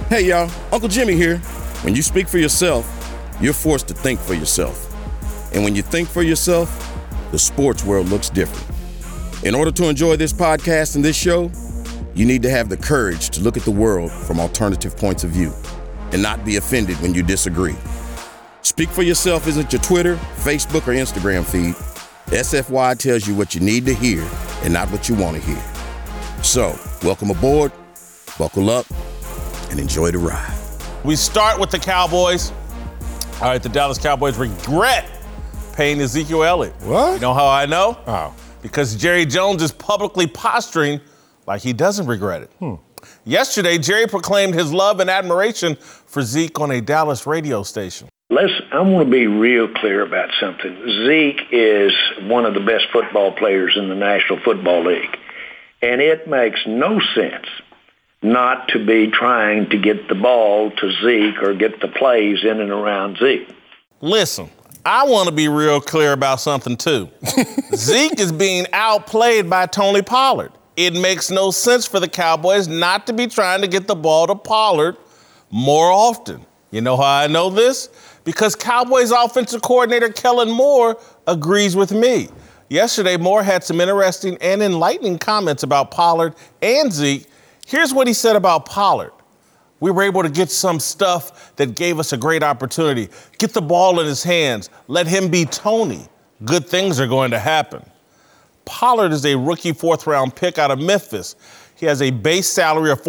Hey y'all, Uncle Jimmy here. When you speak for yourself, you're forced to think for yourself. And when you think for yourself, the sports world looks different. In order to enjoy this podcast and this show, you need to have the courage to look at the world from alternative points of view and not be offended when you disagree. Speak for yourself isn't your Twitter, Facebook, or Instagram feed. SFY tells you what you need to hear and not what you want to hear. So, welcome aboard, buckle up, and enjoy the ride. We start with the Cowboys. All right, the Dallas Cowboys regret paying Ezekiel Elliott. What? You know how I know? Oh. Because Jerry Jones is publicly posturing like he doesn't regret it. Yesterday, Jerry proclaimed his love and admiration for Zeke on a Dallas radio station. I want to be real clear about something. Zeke is one of the best football players in the National Football League. And it makes no sense not to be trying to get the ball to Zeke or get the plays in and around Zeke. Listen, I want to be real clear about something, too. Zeke is being outplayed by Tony Pollard. It makes no sense for the Cowboys not to be trying to get the ball to Pollard more often. You know how I know this? Because Cowboys offensive coordinator Kellen Moore agrees with me. Yesterday, Moore had some interesting and enlightening comments about Pollard and Zeke. Here's what he said about Pollard. We were able to get some stuff that gave us a great opportunity. Get the ball in his hands. Let him be Tony. Good things are going to happen. Pollard is a rookie fourth-round pick out of Memphis. He has a base salary of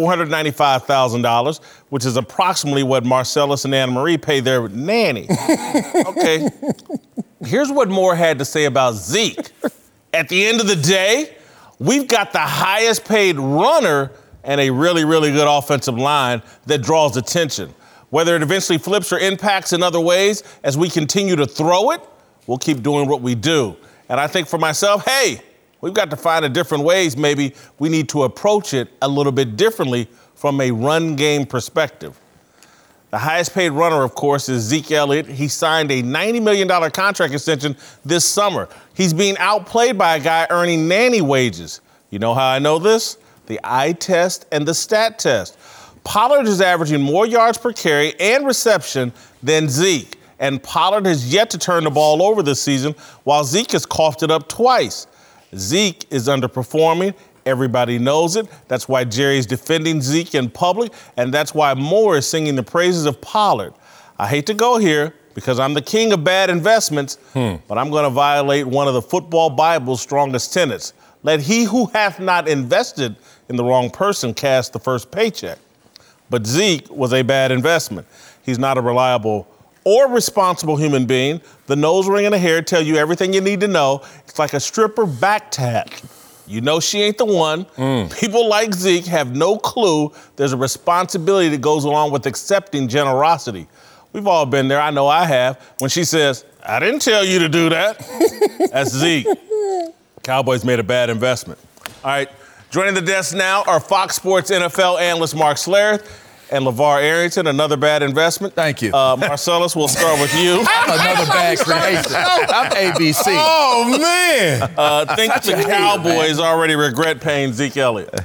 $495,000, which is approximately what Marcellus and Anna Marie pay their nanny. Okay. Here's what Moore had to say about Zeke. At the end of the day, we've got the highest paid runner and a really, really good offensive line that draws attention. Whether it eventually flips or impacts in other ways, as we continue to throw it, we'll keep doing what we do. And I think for myself, hey, we've got to find a different ways. Maybe we need to approach it a little bit differently from a run game perspective. The highest paid runner, of course, is Zeke Elliott. He signed a $90 million contract extension this summer. He's being outplayed by a guy earning nanny wages. You know how I know this? The eye test and the stat test. Pollard is averaging more yards per carry and reception than Zeke. And Pollard has yet to turn the ball over this season, while Zeke has coughed it up twice. Zeke is underperforming. Everybody knows it. That's why Jerry's defending Zeke in public, and that's why Moore is singing the praises of Pollard. I hate to go here because I'm the king of bad investments, but I'm going to violate one of the football Bible's strongest tenets. Let he who hath not invested in the wrong person cast the first paycheck. But Zeke was a bad investment. He's not a reliable or responsible human being. The nose ring and the hair tell you everything you need to know. It's like a stripper back tat. You know she ain't the one. People like Zeke have no clue there's a responsibility that goes along with accepting generosity. We've all been there. I know I have. When she says, I didn't tell you to do that. That's Zeke. Cowboys made a bad investment. All right, joining the desk now are Fox Sports NFL analyst Mark Schlereth and LeVar Arrington, another bad investment. Thank you. Marcellus, we'll start with you. Another bad creation. I'm ABC. Oh, man. Think the Cowboys already regret paying Zeke Elliott.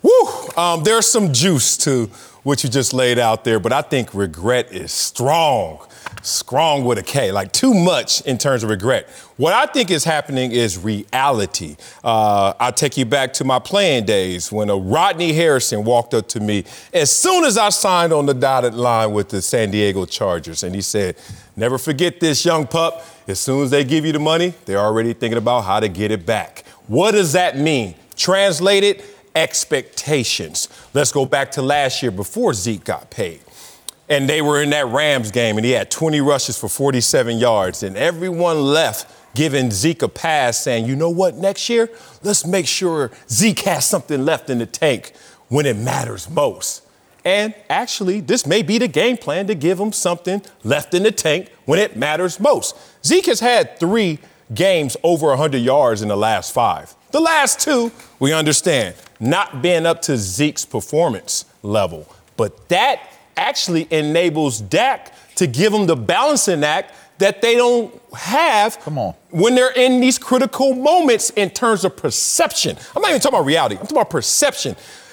Woo. There's some juice to what you just laid out there, but I think regret is strong. Strong with a K, like too much in terms of regret. What I think is happening is reality. I'll take you back to my playing days when Rodney Harrison walked up to me as soon as I signed on the dotted line with the San Diego Chargers. And he said, never forget this, young pup. As soon as they give you the money, they're already thinking about how to get it back. What does that mean? Translated, expectations. Let's go back to last year before Zeke got paid. And they were in that Rams game, and he had 20 rushes for 47 yards. And everyone left giving Zeke a pass, saying, you know what, next year, let's make sure Zeke has something left in the tank when it matters most. And actually, this may be the game plan to give him something left in the tank when it matters most. Zeke has had 3 games over 100 yards in the last 5. The last 2, we understand, not being up to Zeke's performance level. But that actually enables Dak to give them the balancing act that they don't have when they're in these critical moments in terms of perception. I'm not even talking about reality. I'm talking about perception.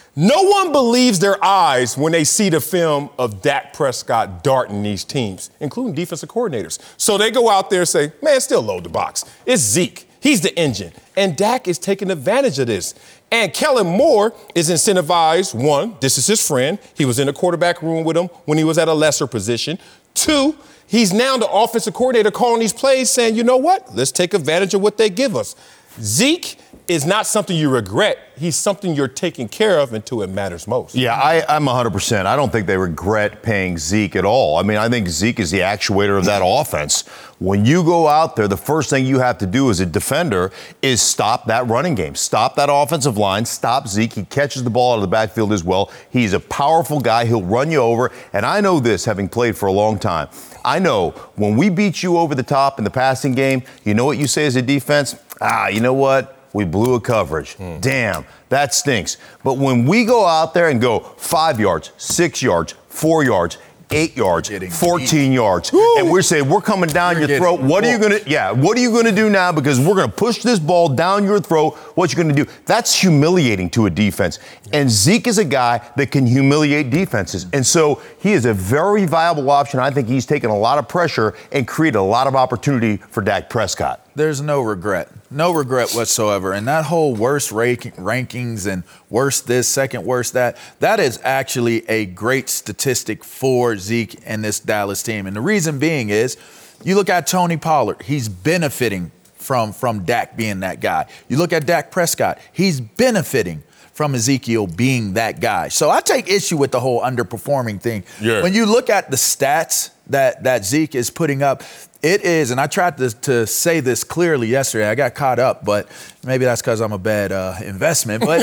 No one believes their eyes when they see the film of Dak Prescott darting these teams, including defensive coordinators. So they go out there and say, man, still load the box. It's Zeke. He's the engine. And Dak is taking advantage of this. And Kellen Moore is incentivized. One, this is his friend. He was in the quarterback room with him when he was at a lesser position. Two, he's now the offensive coordinator calling these plays saying, you know what? Let's take advantage of what they give us. Zeke is not something you regret. He's something you're taking care of until it matters most. Yeah, I'm 100%. I don't think they regret paying Zeke at all. I mean, I think Zeke is the actuator of that offense. When you go out there, the first thing you have to do as a defender is stop that running game. Stop that offensive line. Stop Zeke. He catches the ball out of the backfield as well. He's a powerful guy. He'll run you over. And I know this, having played for a long time. I know when we beat you over the top in the passing game, you know what you say as a defense? You know what? We blew a coverage. Damn, that stinks. But when we go out there and go 5 yards, 6 yards, 4 yards, 8 yards, 14 yards, and we're saying we're coming down your throat. What are you gonna do now? Because we're gonna push this ball down your throat. What you gonna do? That's humiliating to a defense. And Zeke is a guy that can humiliate defenses. And so he is a very viable option. I think he's taken a lot of pressure and created a lot of opportunity for Dak Prescott. There's no regret whatsoever. And that whole worst rankings and worst this, second worst that is actually a great statistic for Zeke and this Dallas team. And the reason being is you look at Tony Pollard, he's benefiting from Dak being that guy. You look at Dak Prescott, he's benefiting from Ezekiel being that guy. So I take issue with the whole underperforming thing. Yeah. When you look at the stats that Zeke is putting up, it is, and I tried to say this clearly yesterday. I got caught up, but maybe that's because I'm a bad investment. But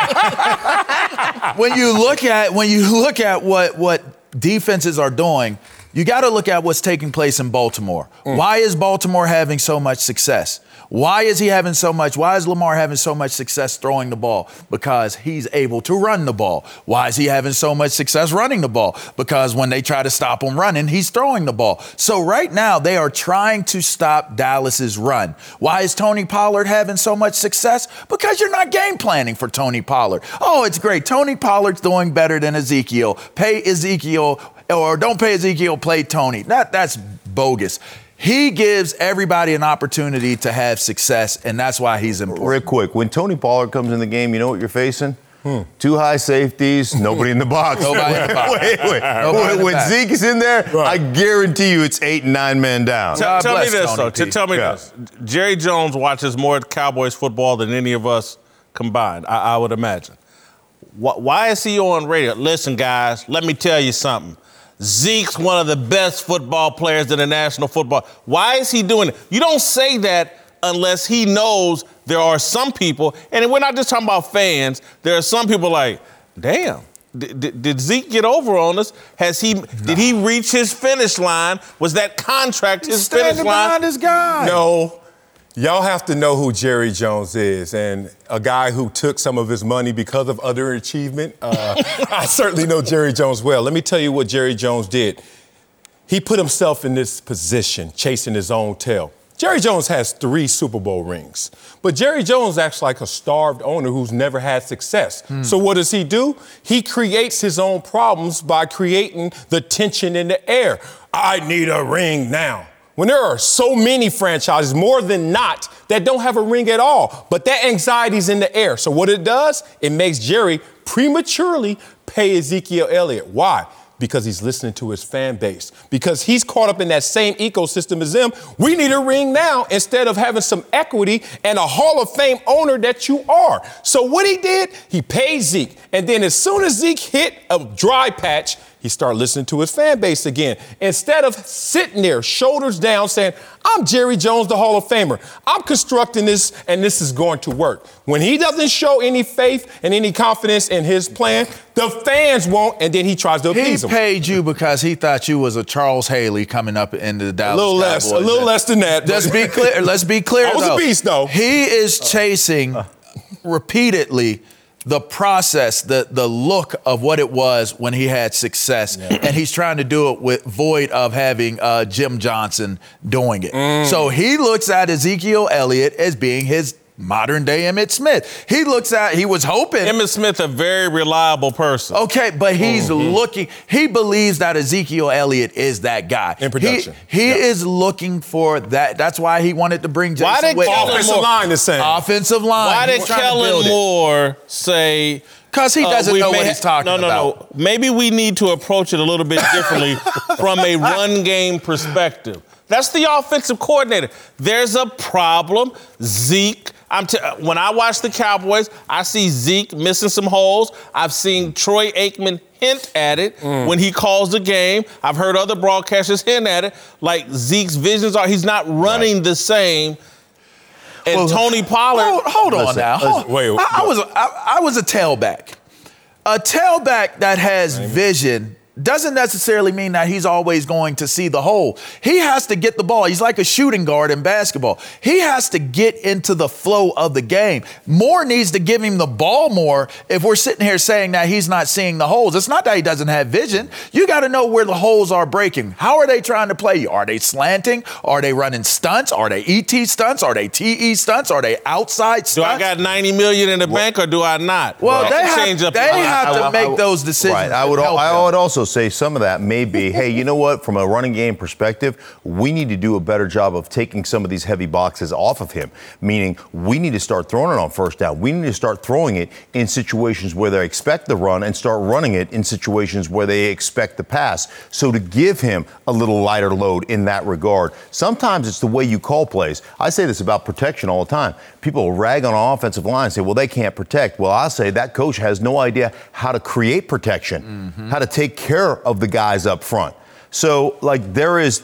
when you look at what defenses are doing, you got to look at what's taking place in Baltimore. Why is Baltimore having so much success? Why is Lamar having so much success throwing the ball? Because he's able to run the ball. Why is he having so much success running the ball? Because when they try to stop him running, he's throwing the ball. So right now they are trying to stop Dallas's run. Why is Tony Pollard having so much success? Because you're not game planning for Tony Pollard. Oh, it's great. Tony Pollard's doing better than Ezekiel. Pay Ezekiel, or don't pay Ezekiel, play Tony. That's bogus. He gives everybody an opportunity to have success, and that's why he's important. Real quick, when Tony Pollard comes in the game, you know what you're facing? Two high safeties, nobody in the box. Nobody in the box. Wait. When Zeke is in there, I guarantee you it's 8 and 9 men down. Tell me this. Jerry Jones watches more Cowboys football than any of us combined, I would imagine. Why is he on radio? Listen, guys, let me tell you something. Zeke's one of the best football players in the National Football. Why is he doing it? You don't say that unless he knows there are some people, and we're not just talking about fans, there are some people like, damn, did Zeke get over on us? Did he reach his finish line? Was that contract his finish line? Standing behind this guy. No. Y'all have to know who Jerry Jones is, and a guy who took some of his money because of underachievement. I certainly know Jerry Jones well. Let me tell you what Jerry Jones did. He put himself in this position, chasing his own tail. Jerry Jones has 3 Super Bowl rings, but Jerry Jones acts like a starved owner who's never had success. So what does he do? He creates his own problems by creating the tension in the air. I need a ring now. When there are so many franchises, more than not, that don't have a ring at all, but that anxiety's in the air. So what it does, it makes Jerry prematurely pay Ezekiel Elliott. Why? Because he's listening to his fan base. Because he's caught up in that same ecosystem as them. We need a ring now instead of having some equity and a Hall of Fame owner that you are. So what he did, he paid Zeke. And then as soon as Zeke hit a dry patch, he started listening to his fan base again. Instead of sitting there, shoulders down, saying, I'm Jerry Jones, the Hall of Famer. I'm constructing this, and this is going to work. When he doesn't show any faith and any confidence in his plan, the fans won't, and then he tries to appease them. He paid you because he thought you was a Charles Haley coming up into the Dallas Cowboys. A little less than that. Let's be clear. Let's be clear. I was a beast, though. He is chasing repeatedly the process, the look of what it was when he had success. And he's trying to do it with void of having Jim Johnson doing it. So he looks at Ezekiel Elliott as being his modern day Emmitt Smith. He was hoping. Emmitt Smith, a very reliable person. Okay, but he's looking, he believes that Ezekiel Elliott is that guy. In production. He is looking for that. That's why he wanted to bring Jason Witten. Offensive line the same. Offensive line. Why did Kellen Moore say... Because he doesn't know what he's talking about. No. Maybe we need to approach it a little bit differently from a run game perspective. That's the offensive coordinator. There's a problem. Zeke, when I watch the Cowboys, I see Zeke missing some holes. I've seen Troy Aikman hint at it when he calls the game. I've heard other broadcasters hint at it. Like Zeke's visions he's not running the same. And Tony Pollard. Hold on now. Wait. I was a tailback. A tailback that has vision doesn't necessarily mean that he's always going to see the hole. He has to get the ball. He's like a shooting guard in basketball. He has to get into the flow of the game. Moore needs to give him the ball more if we're sitting here saying that he's not seeing the holes. It's not that he doesn't have vision. You got to know where the holes are breaking. How are they trying to play you? Are they slanting? Are they running stunts? Are they ET stunts? Are they TE stunts? Are they outside stunts? Do I got $90 million in the bank or do I not? Well, they have to make those decisions. Right. I would also say some of that may be, hey, you know what? From a running game perspective, we need to do a better job of taking some of these heavy boxes off of him, meaning we need to start throwing it on first down. We need to start throwing it in situations where they expect the run and start running it in situations where they expect the pass. So to give him a little lighter load in that regard. Sometimes it's the way you call plays. I say this about protection all the time. People rag on an offensive line and say, well, they can't protect. Well, I say that coach has no idea how to create protection, how to take care of the guys up front. So, like, there is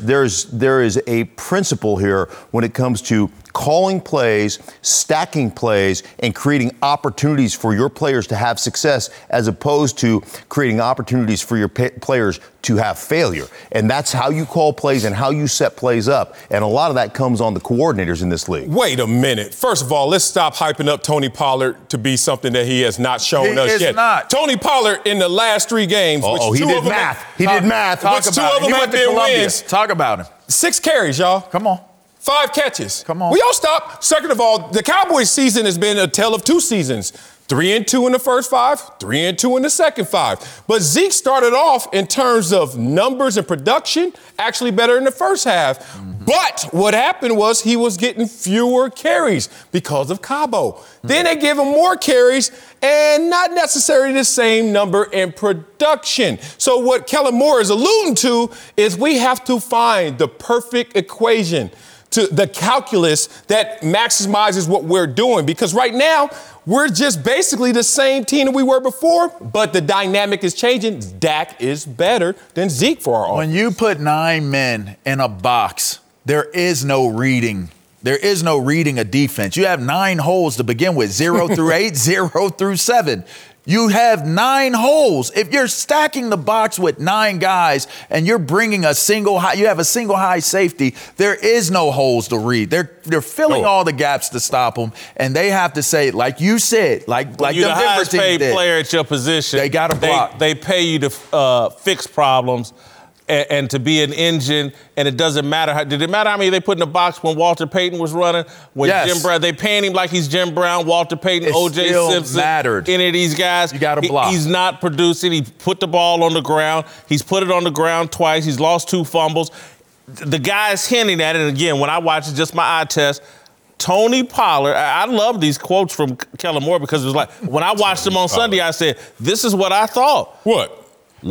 a principle here when it comes to calling plays, stacking plays, and creating opportunities for your players to have success as opposed to creating opportunities for your players to have failure. And that's how you call plays and how you set plays up. And a lot of that comes on the coordinators in this league. Wait a minute. First of all, let's stop hyping up Tony Pollard to be something that he has not shown us yet. Not. Tony Pollard in the last 3 games, he did math. He did math. Which 2 of them have been wins. Talk about him. 6 carries, y'all. Come on. 5 catches. Come on. We all stop. Second of all, the Cowboys season has been a tale of 2 seasons. 3-2 in the first 5, 3-2 in the second 5. But Zeke started off in terms of numbers and production actually better in the first half. But what happened was he was getting fewer carries because of Cabo. Then they gave him more carries and not necessarily the same number in production. So what Kellen Moore is alluding to is we have to find the perfect equation to the calculus that maximizes what we're doing. Because right now, we're just basically the same team that we were before, but the dynamic is changing. Dak is better than Zeke for our offense. When you put 9 men in a box, there is no reading. There is no reading a defense. You have 9 holes to begin with, 0 through 8, 0 through 7. You have 9 holes. If you're stacking the box with 9 guys and you're bringing you have a single high safety, there is no holes to read. They're filling all the gaps to stop them, and they have to say, like you said, like you're the the highest paid did. player at your position. They got to block. They pay you to fix problems. And to be an engine, and it doesn't matter. Did it matter how many they put in the box when Walter Payton was running? When Jim Brown, they paying him like he's Jim Brown, Walter Payton, O.J. Simpson. Mattered. Any of these guys. You got to block. He's not producing. He put the ball on the ground. He's put it on the ground twice. He's lost 2 fumbles. The guy's hinting at it. And again, when I watch it, just my eye test, Tony Pollard, I love these quotes from Kellen Moore because it was like, when I watched him on Sunday, I said, this is what I thought. What?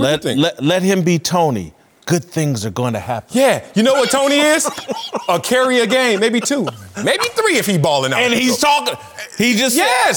Let him be Tony. Good things are going to happen. Yeah, you know what Tony is? A carry a game, maybe 2, maybe 3 if he balling out. And he's talking. He just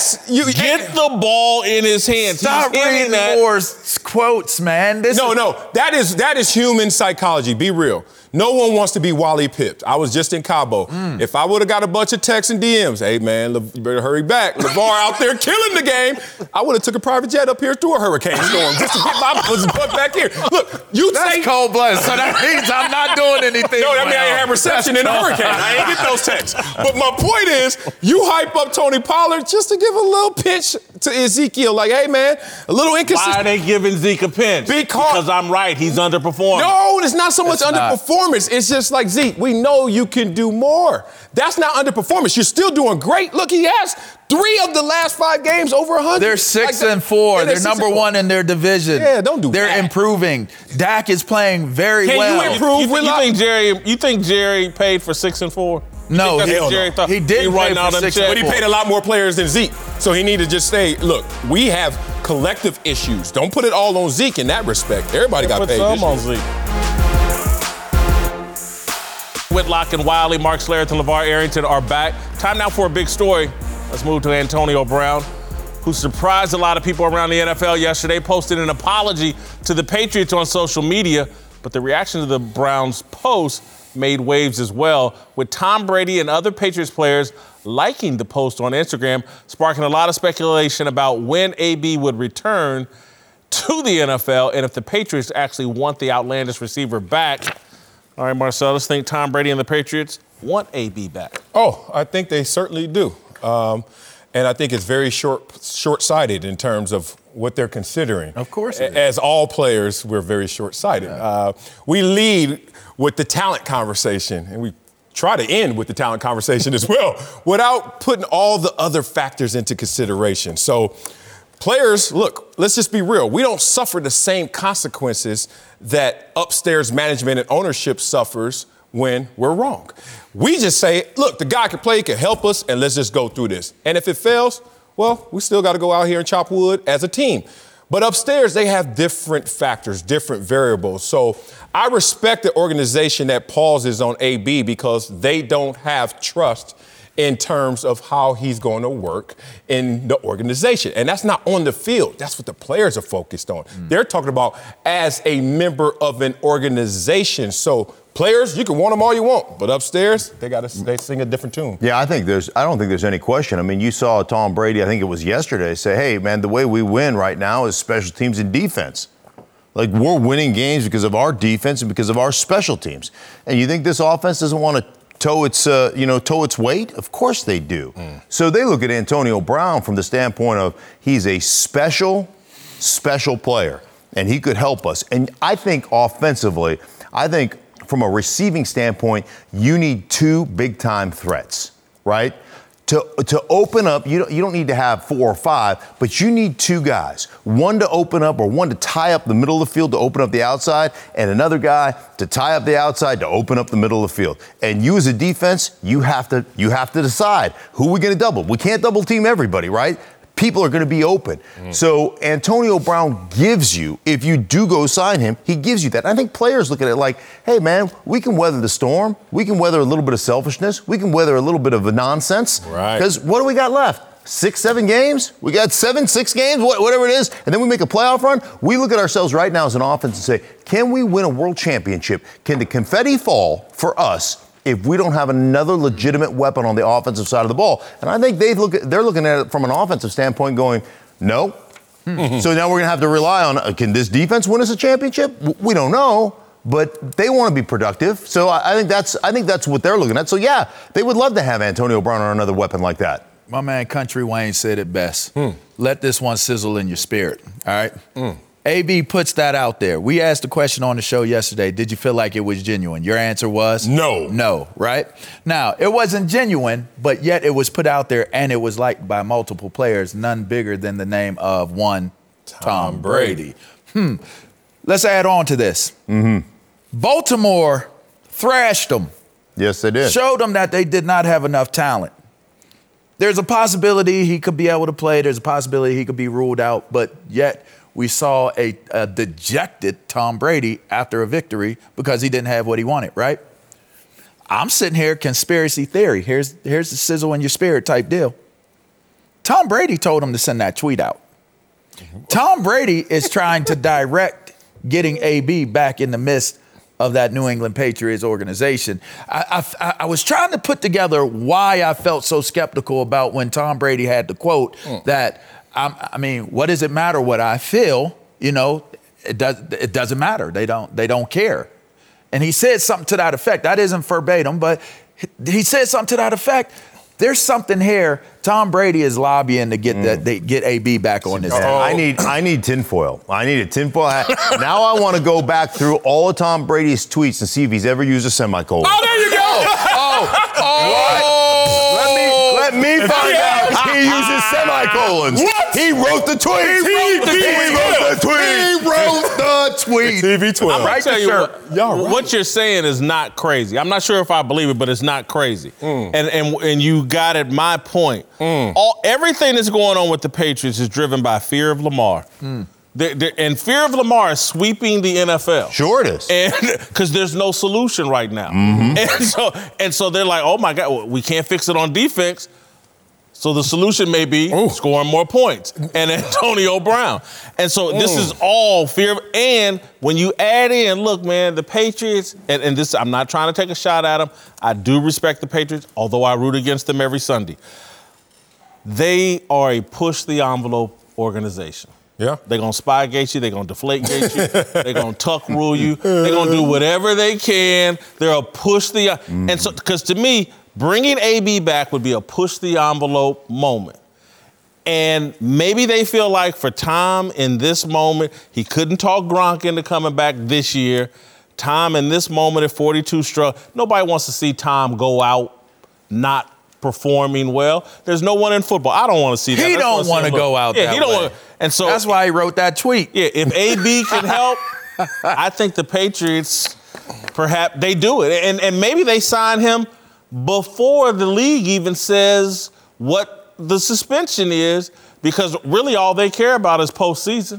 get the ball in his hands. Stop reading Moore's quotes, man. No, that is human psychology. Be real. No one wants to be Wally Pipped. I was just in Cabo. If I would have got a bunch of texts and DMs, hey, man, you better hurry back. LeVar out there killing the game. I would have took a private jet up here through a hurricane storm just to get my butt back here. Look, that's cold-blooded, so that means I'm not doing anything. No, that means I ain't have reception in a hurricane. I ain't get those texts. But my point is, you hype up Tony Pollard just to give a little pitch to Ezekiel, like, hey, man, a little inconsistent. Why are they giving Zeke a pinch? Because I'm right. He's underperforming. No, it's not so much underperformance. It's just like, Zeke, we know you can do more. That's not underperformance. You're still doing great. Look, he has 3 of the last 5 games over 100. They're 6-4. They're number 1 in their division. Yeah, don't do that. They're improving. Dak is playing very well. Can you improve? You think Jerry paid for 6-4? No, he didn't pay for 6-4. But he paid a lot more players than Zeke. So he needed to just say, look, we have collective issues. Don't put it all on Zeke in that respect. Everybody got paid this on Zeke. Whitlock and Wiley, Mark Schlereth and LeVar Arrington are back. Time now for a big story. Let's move to Antonio Brown, who surprised a lot of people around the NFL yesterday, posted an apology to the Patriots on social media, but the reaction to the Browns' post made waves as well, with Tom Brady and other Patriots players liking the post on Instagram, sparking a lot of speculation about when AB would return to the NFL and if the Patriots actually want the outlandish receiver back. All right, Marcellus, think Tom Brady and the Patriots want AB back? Oh, I think they certainly do. And I think it's very short-sighted in terms of what they're considering. Of course. As all players, we're very short-sighted. Yeah. We lead with the talent conversation, and we try to end with the talent conversation as well, without putting all the other factors into consideration. So players, look, let's just be real. We don't suffer the same consequences that upstairs management and ownership suffers when we're wrong. We just say, look, the guy can play, can help us, and let's just go through this. And if it fails, well, we still got to go out here and chop wood as a team. But upstairs, they have different factors, different variables. So I respect the organization that pauses on AB because they don't have trust in terms of how he's going to work in the organization. And that's not on the field. That's what the players are focused on. They're talking about as a member of an organization. So players, you can want them all you want, but upstairs, they sing a different tune. Yeah, I don't think there's any question. I mean, you saw Tom Brady, I think it was yesterday, say, hey, man, the way we win right now is special teams and defense. Like, we're winning games because of our defense and because of our special teams. And you think this offense doesn't want to toe its weight? Of course they do. So they look at Antonio Brown from the standpoint of he's a special player, and he could help us. And I think offensively, from a receiving standpoint, you need 2 big-time threats, right? To open up, you don't need to have 4 or 5, but you need 2 guys. One to open up, or one to tie up the middle of the field to open up the outside, and another guy to tie up the outside to open up the middle of the field. And you as a defense, you have to decide who we're going to double. We can't double team everybody, right? People are going to be open. So Antonio Brown gives you, if you do go sign him, he gives you that. And I think players look at it like, hey, man, we can weather the storm. We can weather a little bit of selfishness. We can weather a little bit of a nonsense. Right. Because what do we got left? 6, 7 games? We got 6 games, whatever it is, and then we make a playoff run? We look at ourselves right now as an offense and say, can we win a world championship? Can the confetti fall for us if we don't have another legitimate weapon on the offensive side of the ball? And I think they're looking at it from an offensive standpoint going, no. So now we're going to have to rely on, can this defense win us a championship? We don't know, but they want to be productive. So I think that's what they're looking at. So, yeah, they would love to have Antonio Brown or another weapon like that. My man Country Wayne said it best. Let this one sizzle in your spirit, all right? AB puts that out there. We asked the question on the show yesterday, did you feel like it was genuine? Your answer was? No. No, right? Now, it wasn't genuine, but yet it was put out there and it was liked by multiple players, none bigger than the name of one Tom Brady. Let's add on to this. Baltimore thrashed them. Yes, they did. Showed them that they did not have enough talent. There's a possibility he could be able to play. There's a possibility he could be ruled out, but yet we saw a dejected Tom Brady after a victory because he didn't have what he wanted, right? I'm sitting here, conspiracy theory. Here's the sizzle in your spirit type deal. Tom Brady told him to send that tweet out. Tom Brady is trying to direct getting AB back in the midst of that New England Patriots organization. I was trying to put together why I felt so skeptical about when Tom Brady had the quote that, I mean, what does it matter what I feel? You know, it doesn't matter. They don't care. And he said something to that effect. That isn't verbatim, but he said something to that effect. There's something here. Tom Brady is lobbying to get get AB back on his team. I need tinfoil. I need a tinfoil hat. Now I want to go back through all of Tom Brady's tweets and see if he's ever used a semicolon. Oh, there you go. Let me find out he uses semicolons. What? He wrote the tweet. He wrote the tweet. TV12. I'm Right tell to you shirt. what you're saying is not crazy. I'm not sure if I believe it, but it's not crazy. And you got at my point. Everything that's going on with the Patriots is driven by fear of Lamar. And fear of Lamar is sweeping the NFL. Sure it is. And because there's no solution right now. And so they're like, oh my God, we can't fix it on defense. So the solution may be scoring more points and Antonio Brown. And so this is all fear. And when you add in, look, man, the Patriots, and this, I'm not trying to take a shot at them. I do respect the Patriots, although I root against them every Sunday. They are a push-the-envelope organization. Yeah. They're going to spygate you. They're going to deflate-gate you. They're going to tuck rule you. They're going to do whatever they can. They'll push the and so, because to me, bringing AB back would be a push-the-envelope moment. And maybe they feel like for Tom in this moment, he couldn't talk Gronk into coming back this year. Tom in this moment at 42 struck. Nobody wants to see Tom go out not performing well. There's no one in football. I don't want to see that. He don't want to go out that he don't way. want. And so That's why he wrote that tweet. Yeah, if AB can help, I think the Patriots, perhaps they do it. And maybe they sign him before the league even says what the suspension is, because really all they care about is postseason.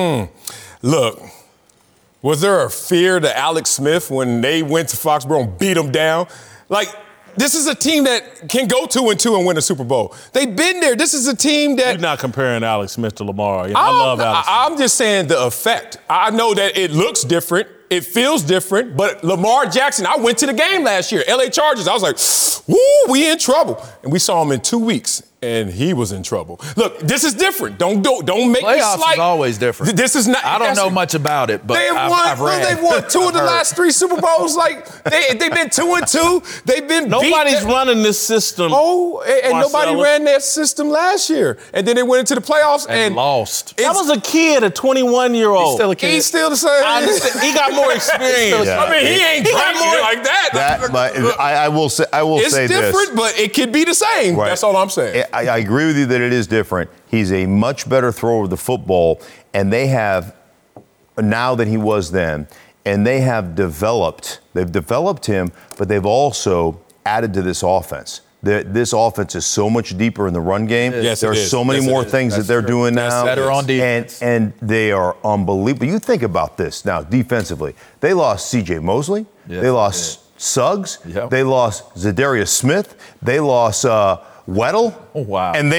Look, was there a fear to Alex Smith when they went to Foxborough and beat him down? Like, this is a team that can go 2-2 and win a Super Bowl. They've been there. This is a team that... You're not comparing Alex Smith to Lamar. I love Alex Smith. I'm just saying the effect. I know that it looks different. It feels different. But Lamar Jackson, I went to the game last year, LA Chargers. I was like, woo, we in trouble. And we saw him in 2 weeks, and he was in trouble. Look, this is different. Don't make me Playoffs slight. is always different. This is not. I don't know much about it, but I've read. They've won 2 of the last 3 Super Bowls. Like they've been 2-2. They've been Nobody's running this system. And nobody ran that system last year. And then they went into the playoffs and lost. That was a kid, a 21-year-old. He's still a kid. He's still the same. I understand. He got more experience. Yeah. I mean, he ain't drinking like that. But I will say It's this. different, but it could be the same. Right. That's all I'm saying. I agree with you that it is different. He's a much better thrower of the football, and they have, now than he was then, and they have developed him, but they've also added to this offense. This offense is so much deeper in the run game. Yes, there are so many more things that they're doing now. Better on defense. And they are unbelievable. You think about this now defensively. They lost C.J. Mosley. Yes, they lost Suggs. Yep. They lost Zadarius Smith. They lost Weddle. Oh, wow. And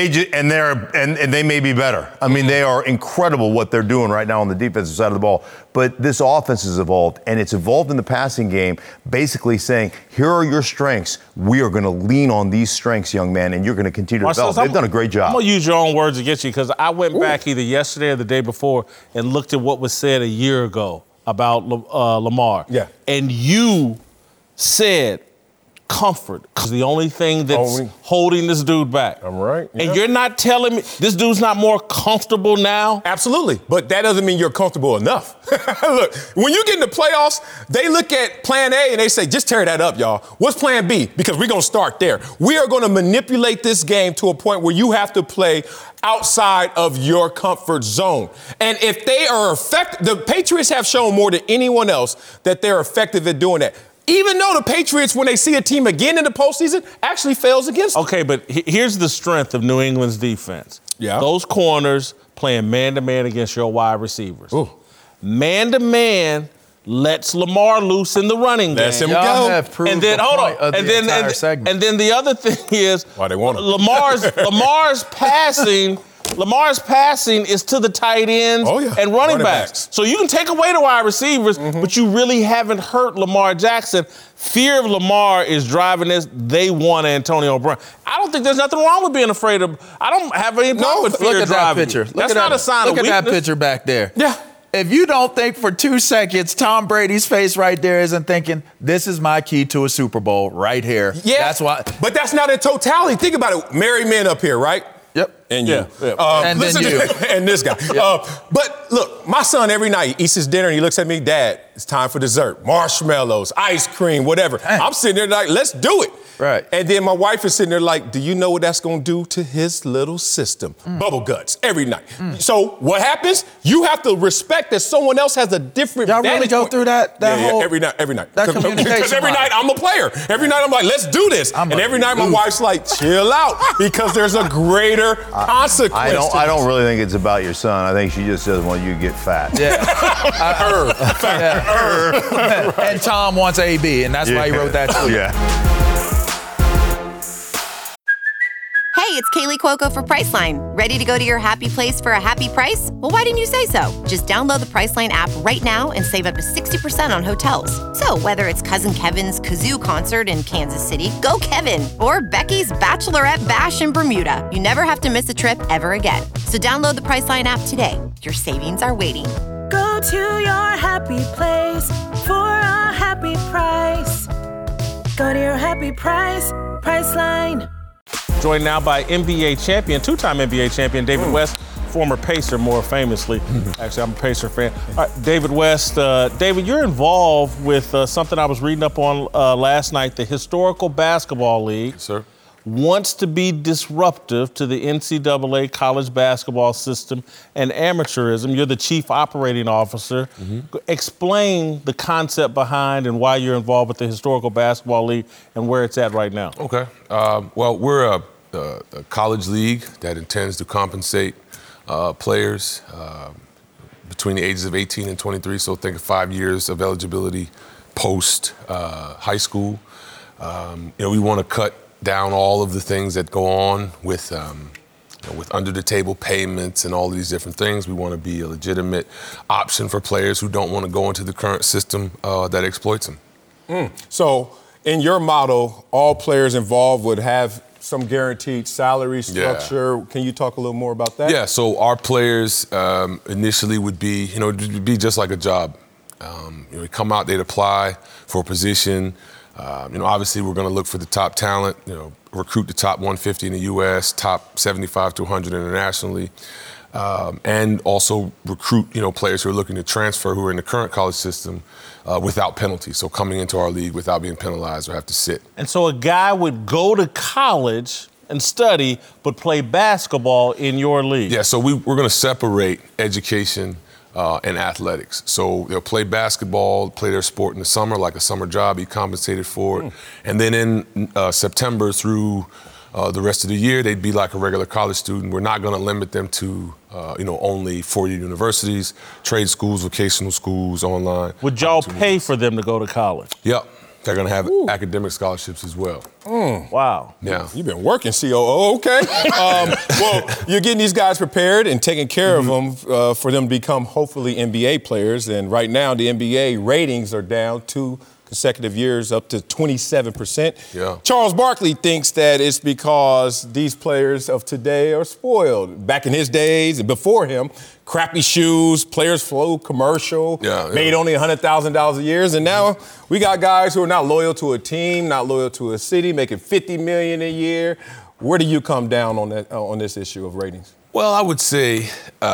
they may be better. I mean, they are incredible what they're doing right now on the defensive side of the ball. But this offense has evolved, and it's evolved in the passing game, basically saying, here are your strengths. We are going to lean on these strengths, young man, and you're going to continue to develop. They've done a great job. I'm going to use your own words against you, because I went back either yesterday or the day before and looked at what was said a year ago about Lamar. Yeah. And you said comfort is the only thing that's holding this dude back. I'm right. Yeah. And you're not telling me this dude's not more comfortable now? Absolutely. But that doesn't mean you're comfortable enough. Look, when you get in the playoffs, they look at plan A and they say, just tear that up, y'all. What's plan B? Because we're going to start there. We are going to manipulate this game to a point where you have to play outside of your comfort zone. And if they are effective, the Patriots have shown more than anyone else that they're effective at doing that. Even though the Patriots, when they see a team again in the postseason, actually fails against them. Okay, but here's the strength of New England's defense. Yeah. Those corners playing man-to-man against your wide receivers. Ooh. Man-to-man lets Lamar loose in the running game. Lets him Y'all go. have proved And then the hold point on. of And the then entire segment. and then the other thing is Why they want him. Lamar's passing is to the tight ends and running backs. So you can take away the wide receivers, but you really haven't hurt Lamar Jackson. Fear of Lamar is driving this. They want Antonio Brown. I don't think there's nothing wrong with being afraid of. I don't have any problem with fear Look at that driving picture. you. That's not a sign of weakness. Look at that picture back there. Yeah. if you don't think for 2 seconds Tom Brady's face right there isn't thinking, this is my key to a Super Bowl right here. Yeah. That's why. But that's not in totality. Think about it. Married men up here, right? Yep. And you. Yeah. And then you. And this guy. But look, my son every night eats his dinner and he looks at me, Dad, it's time for dessert. Marshmallows, ice cream, whatever. Dang. I'm sitting there like, let's do it. Right. And then my wife is sitting there like, do you know what that's going to do to his little system? Bubble guts every night. So what happens? You have to respect that someone else has a different Y'all really vantage go point. through that whole... every night. That communication Because every line. night I'm a player. Every night I'm like, let's do this. And every night my wife's like, chill out, because there's a greater consequence. I don't really think it's about your son. I think she just doesn't want you to get fat. Yeah. And Tom wants AB, and that's why he wrote that tweet. Yeah. Hey, it's Kaylee Cuoco for Priceline. Ready to go to your happy place for a happy price? Well, why didn't you say so? Just download the Priceline app right now and save up to 60% on hotels. So whether it's Cousin Kevin's Kazoo concert in Kansas City, go Kevin, or Becky's Bachelorette Bash in Bermuda, you never have to miss a trip ever again. So download the Priceline app today. Your savings are waiting. Go to your happy place for a happy price. Go to your happy price, Priceline. Joined now by NBA champion, two-time NBA champion, David West, former Pacer, more famously. Actually, I'm a Pacer fan. All right, David West. David, you're involved with something I was reading up on last night. The Historical Basketball League wants to be disruptive to the NCAA college basketball system and amateurism. You're the chief operating officer. Explain the concept behind and why you're involved with the Historical Basketball League and where it's at right now. Okay. Well, we're a college league that intends to compensate players between the ages of 18 and 23. So think of 5 years of eligibility post high school. We want to cut down all of the things that go on with under the table payments and all of these different things. We want to be a legitimate option for players who don't want to go into the current system that exploits them. So in your model, all players involved would have some guaranteed salary structure. Yeah. Can you talk a little more about that? Yeah, so our players initially would be, it'd be just like a job. They come out, they'd apply for a position. Obviously we're going to look for the top talent, recruit the top 150 in the U.S., top 75 to 100 internationally, and also recruit, players who are looking to transfer who are in the current college system without penalty. So coming into our league without being penalized or have to sit. And so a guy would go to college and study, but play basketball in your league. Yeah, so we're going to separate education and athletics. So they'll play basketball, play their sport in the summer, like a summer job, be compensated for it. And then in September through the rest of the year, they'd be like a regular college student. We're not going to limit them to, only four-year universities, trade schools, vocational schools, online. Would y'all pay for them to go to college? Yep. They're going to have academic scholarships as well. Wow. Yeah. You've been working, COO. Okay. Well, you're getting these guys prepared and taking care of them for them to become hopefully NBA players. And right now, the NBA ratings are down 2 consecutive years, up to 27%. Yeah. Charles Barkley thinks that it's because these players of today are spoiled. Back in his days and before him, crappy shoes, players flew commercial, made only $100,000 a year. And now we got guys who are not loyal to a team, not loyal to a city, making $50 million a year. Where do you come down on that on this issue of ratings? Well, I would say,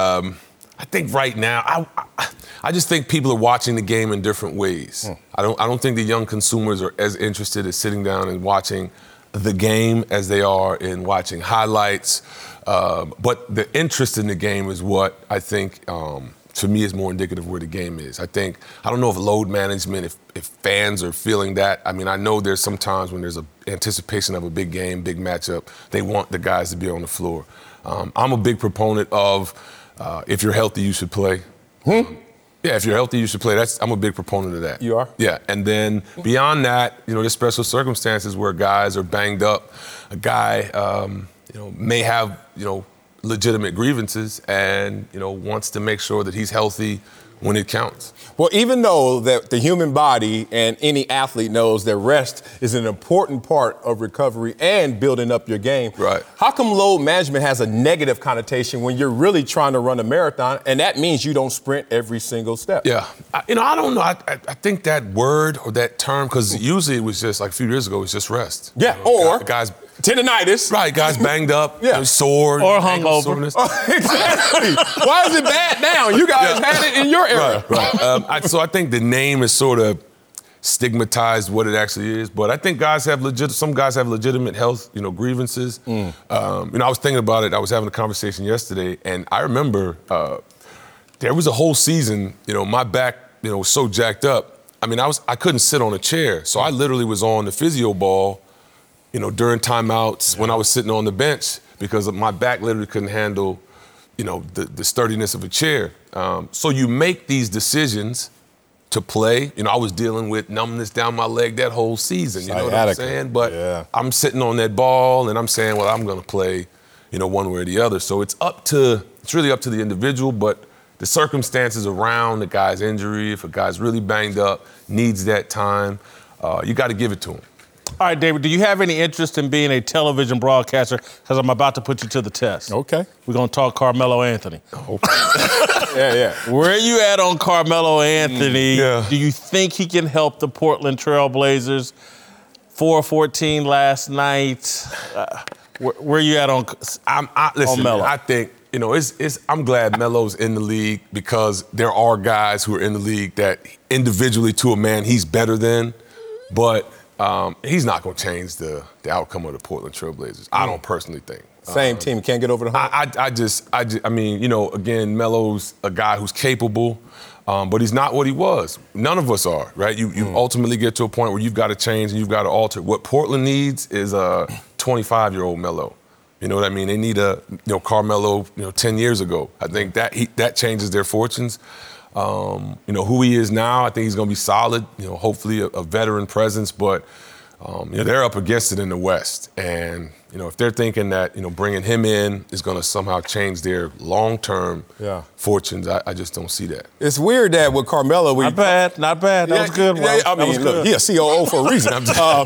I think right now, I just think people are watching the game in different ways. I don't think the young consumers are as interested in sitting down and watching the game as they are in watching highlights. But the interest in the game is what I think, to me, is more indicative of where the game is. I don't know if load management, if fans are feeling that. I mean, I know there's some times when there's an anticipation of a big game, big matchup, they want the guys to be on the floor. I'm a big proponent of if you're healthy, you should play. Yeah, if you're healthy, you should play. I'm a big proponent of that. You are? Yeah, and then beyond that, there's special circumstances where guys are banged up. A guy, may have, legitimate grievances and, wants to make sure that he's healthy when it counts. Well, even though that the human body and any athlete knows that rest is an important part of recovery and building up your game, right? How come load management has a negative connotation when you're really trying to run a marathon, and that means you don't sprint every single step? Yeah, I don't know. I think that word or that term, because usually it was just like a few years ago, it was just rest. Yeah, or guys. Tendonitis. Right, guys banged up, yeah. Sore. Or hungover. Exactly. Why is it bad now? You guys had it in your era. Right. So I think the name is sort of stigmatized what it actually is. But I think some guys have legitimate health, grievances. I was thinking about it. I was having a conversation yesterday, and I remember there was a whole season, my back, was so jacked up. I mean, I couldn't sit on a chair. So I literally was on the physio ball, during timeouts when I was sitting on the bench because my back literally couldn't handle, the sturdiness of a chair. So you make these decisions to play. I was dealing with numbness down my leg that whole season. You know what I'm saying? But I'm sitting on that ball and I'm saying, well, I'm going to play, one way or the other. So it's really up to the individual, but the circumstances around the guy's injury, if a guy's really banged up, needs that time, you got to give it to him. All right, David, do you have any interest in being a television broadcaster? Because I'm about to put you to the test. Okay. We're going to talk Carmelo Anthony. Yeah. Where are you at on Carmelo Anthony? Yeah. Do you think he can help the Portland Trail Blazers? 4-14 last night. Where are you at on Listen, Melo? I think, I'm glad Melo's in the league because there are guys who are in the league that individually to a man he's better than, but he's not going to change the outcome of the Portland Trail Blazers. I don't personally think. Same team can't get over the hump. I mean, again, Melo's a guy who's capable, but he's not what he was. None of us are, right? You ultimately get to a point where you've got to change and you've got to alter. What Portland needs is a 25-year-old Melo. You know what I mean? They need a Carmelo 10 years ago. I think that changes their fortunes. Who he is now, I think he's going to be solid, hopefully a veteran presence, but they're up against it in the West. And, if they're thinking that, bringing him in is going to somehow change their long-term fortunes, I just don't see that. It's weird that with Carmelo... Not bad. That was good, Rob. I mean, look, he's a COO for a reason.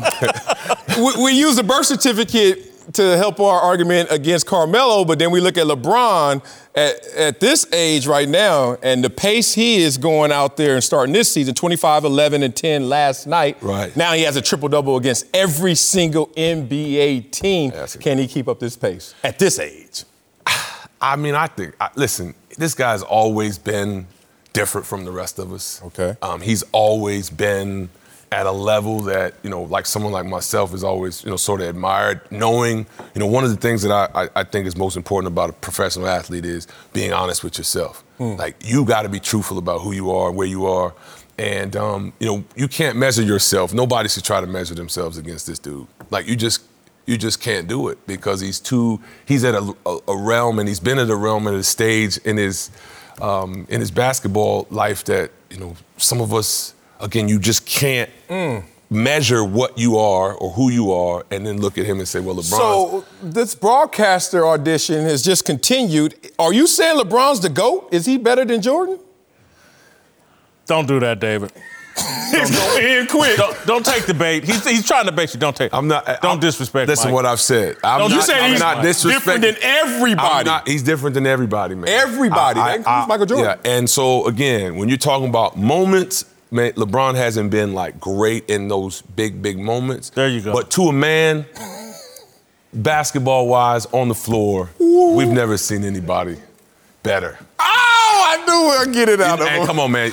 We use the birth certificate to help our argument against Carmelo, but then we look at LeBron at this age right now, and the pace he is going out there and starting this season, 25, 11, and 10 last night. Right. Now he has a triple-double against every single NBA team. Can he keep up this pace at this age? I mean, listen, this guy's always been different from the rest of us. Okay. He's always been at a level that, like someone like myself is always, sort of admired, knowing, one of the things that I think is most important about a professional athlete is being honest with yourself. Like, you got to be truthful about who you are, where you are. And, you can't measure yourself. Nobody should try to measure themselves against this dude. Like, you just can't do it because he's at a realm, and he's been at a realm and a stage in his basketball life that, some of us, again, you just can't measure what you are or who you are and then look at him and say, well, LeBron. So this broadcaster audition has just continued. Are you saying LeBron's the GOAT? Is he better than Jordan? Don't do that, David. It's going to end quick. Don't take the bait. He's trying to bait you. Don't take. Don't disrespect. Listen, Mike. What I've said. I'm not different than everybody. He's different than everybody, man. Everybody. He's Michael Jordan. Yeah. And so again, when you're talking about moments, man, LeBron hasn't been like great in those big moments. There you go. But to a man, basketball-wise, on the floor, we've never seen anybody better. Oh, I knew I'd get it out of him. Come on, man.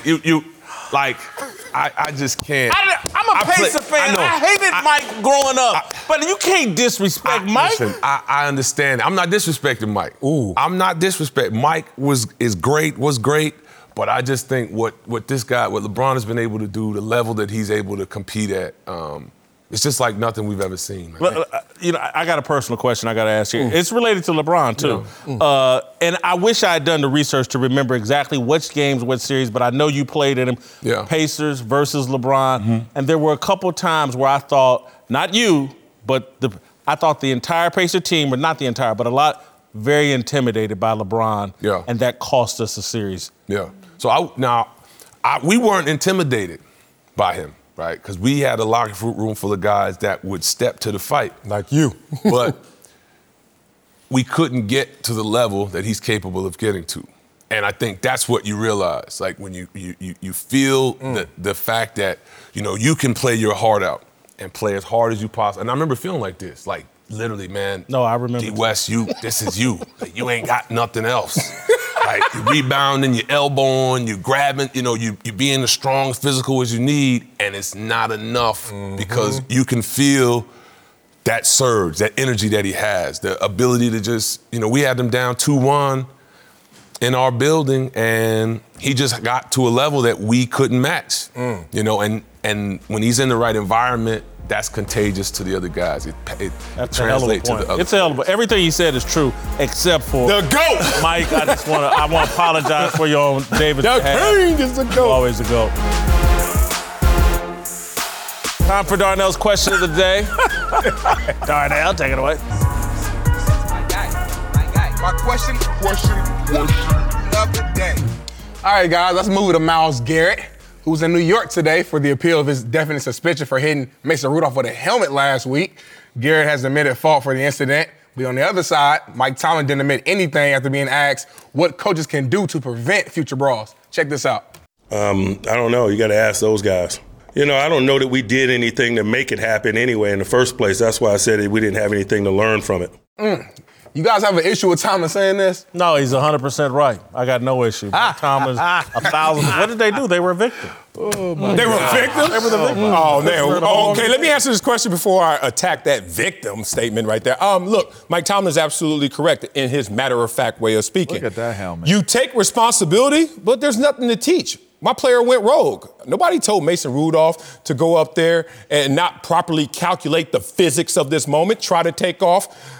I just can't. I'm a Pacer fan. I hated Mike growing up. But you can't disrespect Mike. Listen, I understand. I'm not disrespecting Mike. I'm not disrespecting. Mike was great. But I just think what LeBron has been able to do, the level that he's able to compete at, it's just like nothing we've ever seen. Man. I got a personal question I got to ask you. It's related to LeBron, too. And I wish I had done the research to remember exactly which games, what series, but I know you played in them. Yeah. Pacers versus LeBron. And there were a couple times where I thought, not you, but I thought the entire Pacer team, or not the entire, but a lot, very intimidated by LeBron. Yeah. And that cost us a series. Yeah. So we weren't intimidated by him, right? Because we had a locker room full of guys that would step to the fight. Like you. But we couldn't get to the level that he's capable of getting to. And I think that's what you realize. Like when you feel the fact that, you can play your heart out and play as hard as you possibly. And I remember feeling like this, like literally, man. No, I remember. D West, this is you. Like, you ain't got nothing else. Like, you rebounding, you elbowing, you grabbing, you being as strong, physical as you need, and it's not enough because you can feel that surge, that energy that he has, the ability to just, we had him down 2-1 in our building, and he just got to a level that we couldn't match, and when he's in the right environment, that's contagious to the other guys. It translates to the other. It's a hell of a point. Everything he said is true, except for the GOAT. Mike, I want to apologize for your own David. The king is the GOAT. Always a GOAT. Time for Darnell's question of the day. Darnell, take it away. My question of the day. All right, guys, let's move to Myles Garrett, who was in New York today for the appeal of his definite suspension for hitting Mason Rudolph with a helmet last week. Garrett has admitted fault for the incident. But on the other side, Mike Tomlin didn't admit anything after being asked what coaches can do to prevent future brawls. Check this out. I don't know. You got to ask those guys. I don't know that we did anything to make it happen anyway in the first place. That's why I said that we didn't have anything to learn from it. You guys have an issue with Tomlin saying this? No, he's 100% right. I got no issue. Tomlin's 1,000. What did they do? They were a victim. Oh, my they God. Were victims? They were the victim. Oh, man. Okay, let me answer this question before I attack that victim statement right there. Look, Mike Tomlin is absolutely correct in his matter-of-fact way of speaking. Look at that helmet. You take responsibility, but there's nothing to teach. My player went rogue. Nobody told Mason Rudolph to go up there and not properly calculate the physics of this moment, try to take off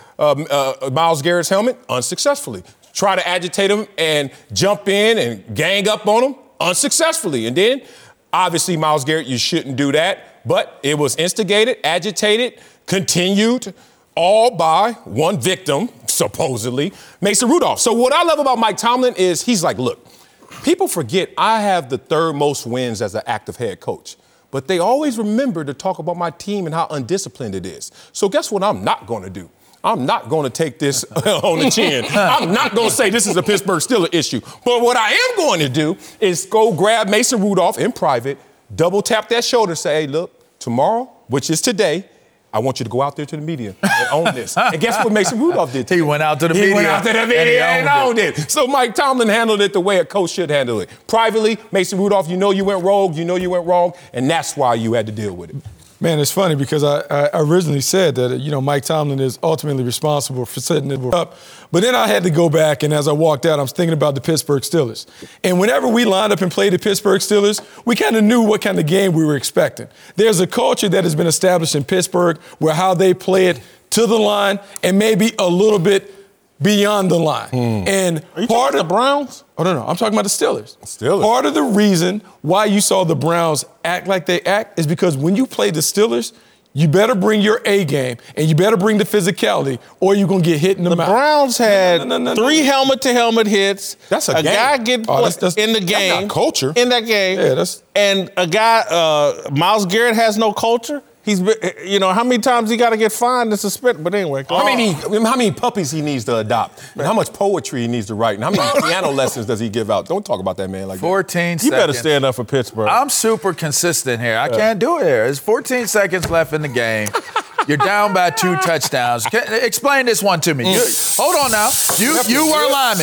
Myles Garrett's helmet unsuccessfully. Try to agitate him and jump in and gang up on him unsuccessfully. And then, obviously, Myles Garrett, you shouldn't do that. But it was instigated, agitated, continued, all by one victim, supposedly, Mason Rudolph. So what I love about Mike Tomlin is he's like, look, people forget I have the third most wins as an active head coach. But they always remember to talk about my team and how undisciplined it is. So guess what I'm not going to do? I'm not going to take this on the chin. I'm not going to say this is a Pittsburgh Steelers issue. But what I am going to do is go grab Mason Rudolph in private, double tap that shoulder, say, hey, look, tomorrow, which is today, I want you to go out there to the media and own this. And guess what Mason Rudolph did? He went out to the media. He went out to the media and owned it. So Mike Tomlin handled it the way a coach should handle it. Privately, Mason Rudolph, you went rogue, you went wrong, and that's why you had to deal with it. Man, it's funny because I originally said that, Mike Tomlin is ultimately responsible for setting it up. But then I had to go back, and as I walked out, I was thinking about the Pittsburgh Steelers. And whenever we lined up and played the Pittsburgh Steelers, we kind of knew what kind of game we were expecting. There's a culture that has been established in Pittsburgh where how they play it to the line and maybe a little bit beyond the line. And are you talking about the Browns? Oh, no, I'm talking about the Steelers. Steelers. Part of the reason why you saw the Browns act like they act is because when you play the Steelers, you better bring your A game and you better bring the physicality or you're going to get hit in the mouth. The Browns had three helmet-to-helmet hits. That's a guy getting put in the game. That's not culture. In that game. Yeah, and a guy, Myles Garrett has no culture. He's been, how many times he got to get fined and suspended? But anyway, how many puppies he needs to adopt, and how much poetry he needs to write, and how many piano lessons does he give out? Don't talk about that man like 14 that. seconds. You better stand up for Pittsburgh. I'm super consistent here. I can't do it here. There's 14 seconds left in the game. You're down by 2 touchdowns. Explain this one to me. Hold on now. You were a lineman.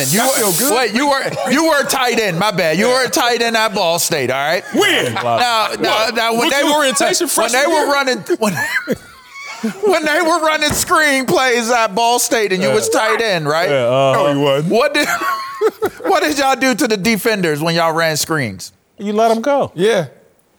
You were a tight end. My bad. You were a tight end at Ball State. All right. When? Now when they were running screen plays at Ball State and you was tight end, right? No, he wasn't. What did y'all do to the defenders when y'all ran screens? You let them go. Yeah.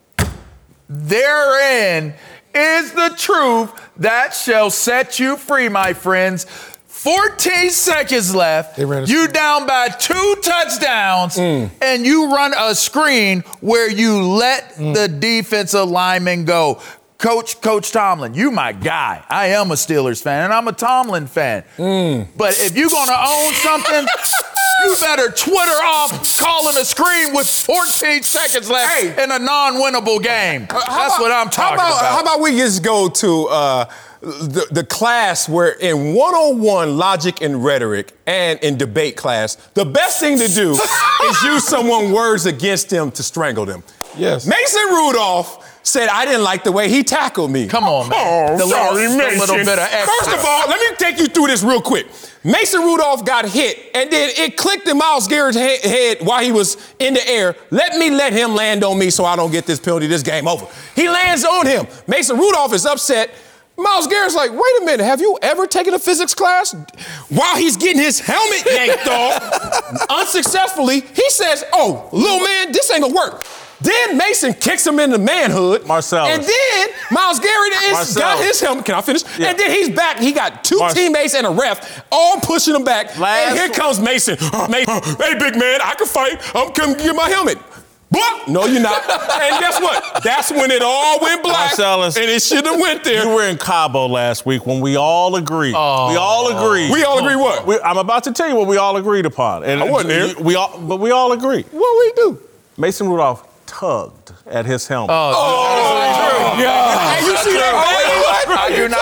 Therein is the truth that shall set you free, my friends. 14 seconds left. You down by 2 touchdowns, and you run a screen where you let the defensive lineman go. Coach Tomlin, you my guy. I am a Steelers fan, and I'm a Tomlin fan. But if you're going to own something, You better Twitter off calling a screen with 14 seconds left in a non-winnable game. That's what I'm talking about. How about we just go to the class where in 101 logic and rhetoric and in debate class, the best thing to do is use someone's words against them to strangle them. Yes. Mason Rudolph said, I didn't like the way he tackled me. Come on, man. Sorry, Mason. Little bit of extra. First of all, let me take you through this real quick. Mason Rudolph got hit, and then it clicked in Myles Garrett's head while he was in the air. Let him land on me so I don't get this penalty. This game over. He lands on him. Mason Rudolph is upset. Myles Garrett's like, wait a minute, have you ever taken a physics class? While he's getting his helmet yanked off, unsuccessfully, he says, oh, little man, this ain't gonna work. Then Mason kicks him in the manhood. Marcellus. And then Myles Garrett got his helmet. Can I finish? Yeah. And then he's back. He got two teammates and a ref all pushing him back. And here comes Mason. Hey, big man, I can fight. I'm coming to get my helmet. But no, you're not. And guess what? That's when it all went black. Marcellus, and it should have went there. You were in Cabo last week when we all agreed. We all agreed. We all agree what? I'm about to tell you what we all agreed upon. And I wasn't there. But we all agreed. What we do? Mason Rudolph tugged at his helmet. Yeah. Hey, you see that thing? I do not.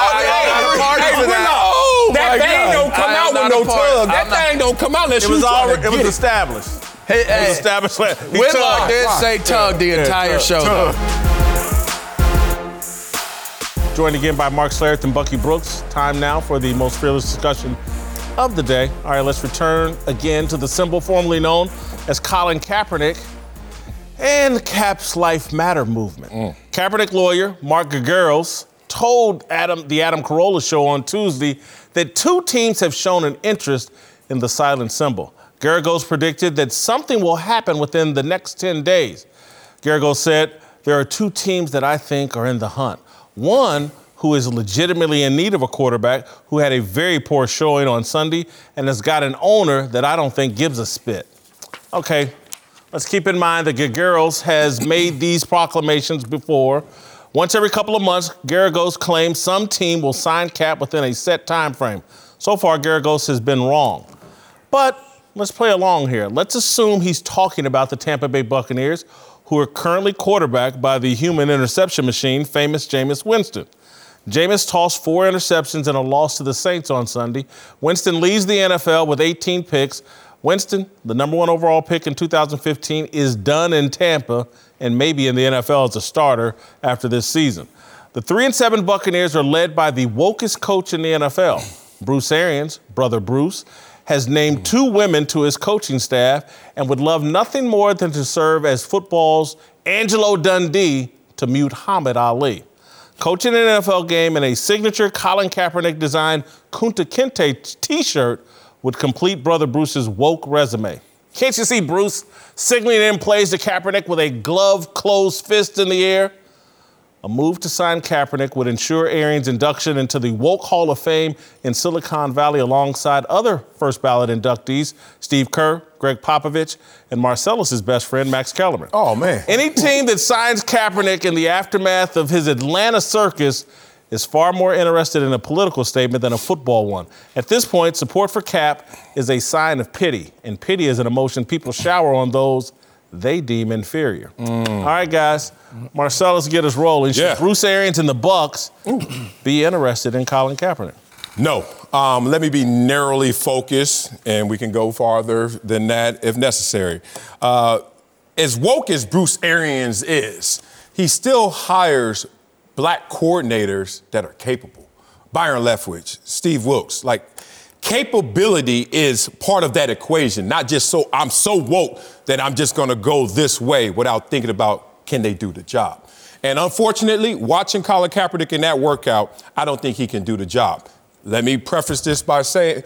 That thing don't come out with no tug. That thing don't come out unless you try to get it. It was established. Hey, it was established. Whitlock did say tug the entire show. Joined again by Mark Schlereth and Bucky Brooks. Time now for the most fearless discussion of the day. All right, let's return again to the symbol formerly known as Colin Kaepernick and Cap's Life Matter movement. Kaepernick lawyer Mark Gergeros told the Adam Carolla show on Tuesday that two teams have shown an interest in the silent symbol. Gergeros predicted that something will happen within the next 10 days. Gergeros said, there are two teams that I think are in the hunt. One who is legitimately in need of a quarterback who had a very poor showing on Sunday and has got an owner that I don't think gives a spit. Okay, let's keep in mind that Gergeros has made these proclamations before. Once every couple of months, Gergeros claims some team will sign Cap within a set time frame. So far, Gergeros has been wrong. But let's play along here. Let's assume he's talking about the Tampa Bay Buccaneers, who are currently quarterbacked by the human interception machine, famous Jameis Winston. Jameis tossed 4 interceptions in a loss to the Saints on Sunday. Winston leads the NFL with 18 picks. Winston, the number 1 overall pick in 2015, is done in Tampa and maybe in the NFL as a starter after this season. The 3-7 Buccaneers are led by the wokest coach in the NFL. Bruce Arians, brother Bruce, has named 2 women to his coaching staff and would love nothing more than to serve as football's Angelo Dundee to Muhammad Ali. Coaching an NFL game in a signature Colin Kaepernick designed Kunta Kinte t-shirt would complete brother Bruce's woke resume. Can't you see Bruce signaling in plays to Kaepernick with a glove-closed fist in the air? A move to sign Kaepernick would ensure Arians' induction into the Woke Hall of Fame in Silicon Valley alongside other first-ballot inductees, Steve Kerr, Greg Popovich, and Marcellus's best friend, Max Kellerman. Oh, man. Any team that signs Kaepernick in the aftermath of his Atlanta circus is far more interested in a political statement than a football one. At this point, support for Cap is a sign of pity, and pity is an emotion people shower on those they deem inferior. All right, guys. Marcellus, get us rolling. Should Bruce Arians and the Bucs be interested in Colin Kaepernick? No. Let me be narrowly focused, and we can go farther than that if necessary. As woke as Bruce Arians is, he still hires black coordinators that are capable. Byron Leftwich, Steve Wilkes, capability is part of that equation, not just I'm so woke that I'm just going to go this way without thinking about can they do the job. And unfortunately, watching Colin Kaepernick in that workout, I don't think he can do the job. Let me preface this by saying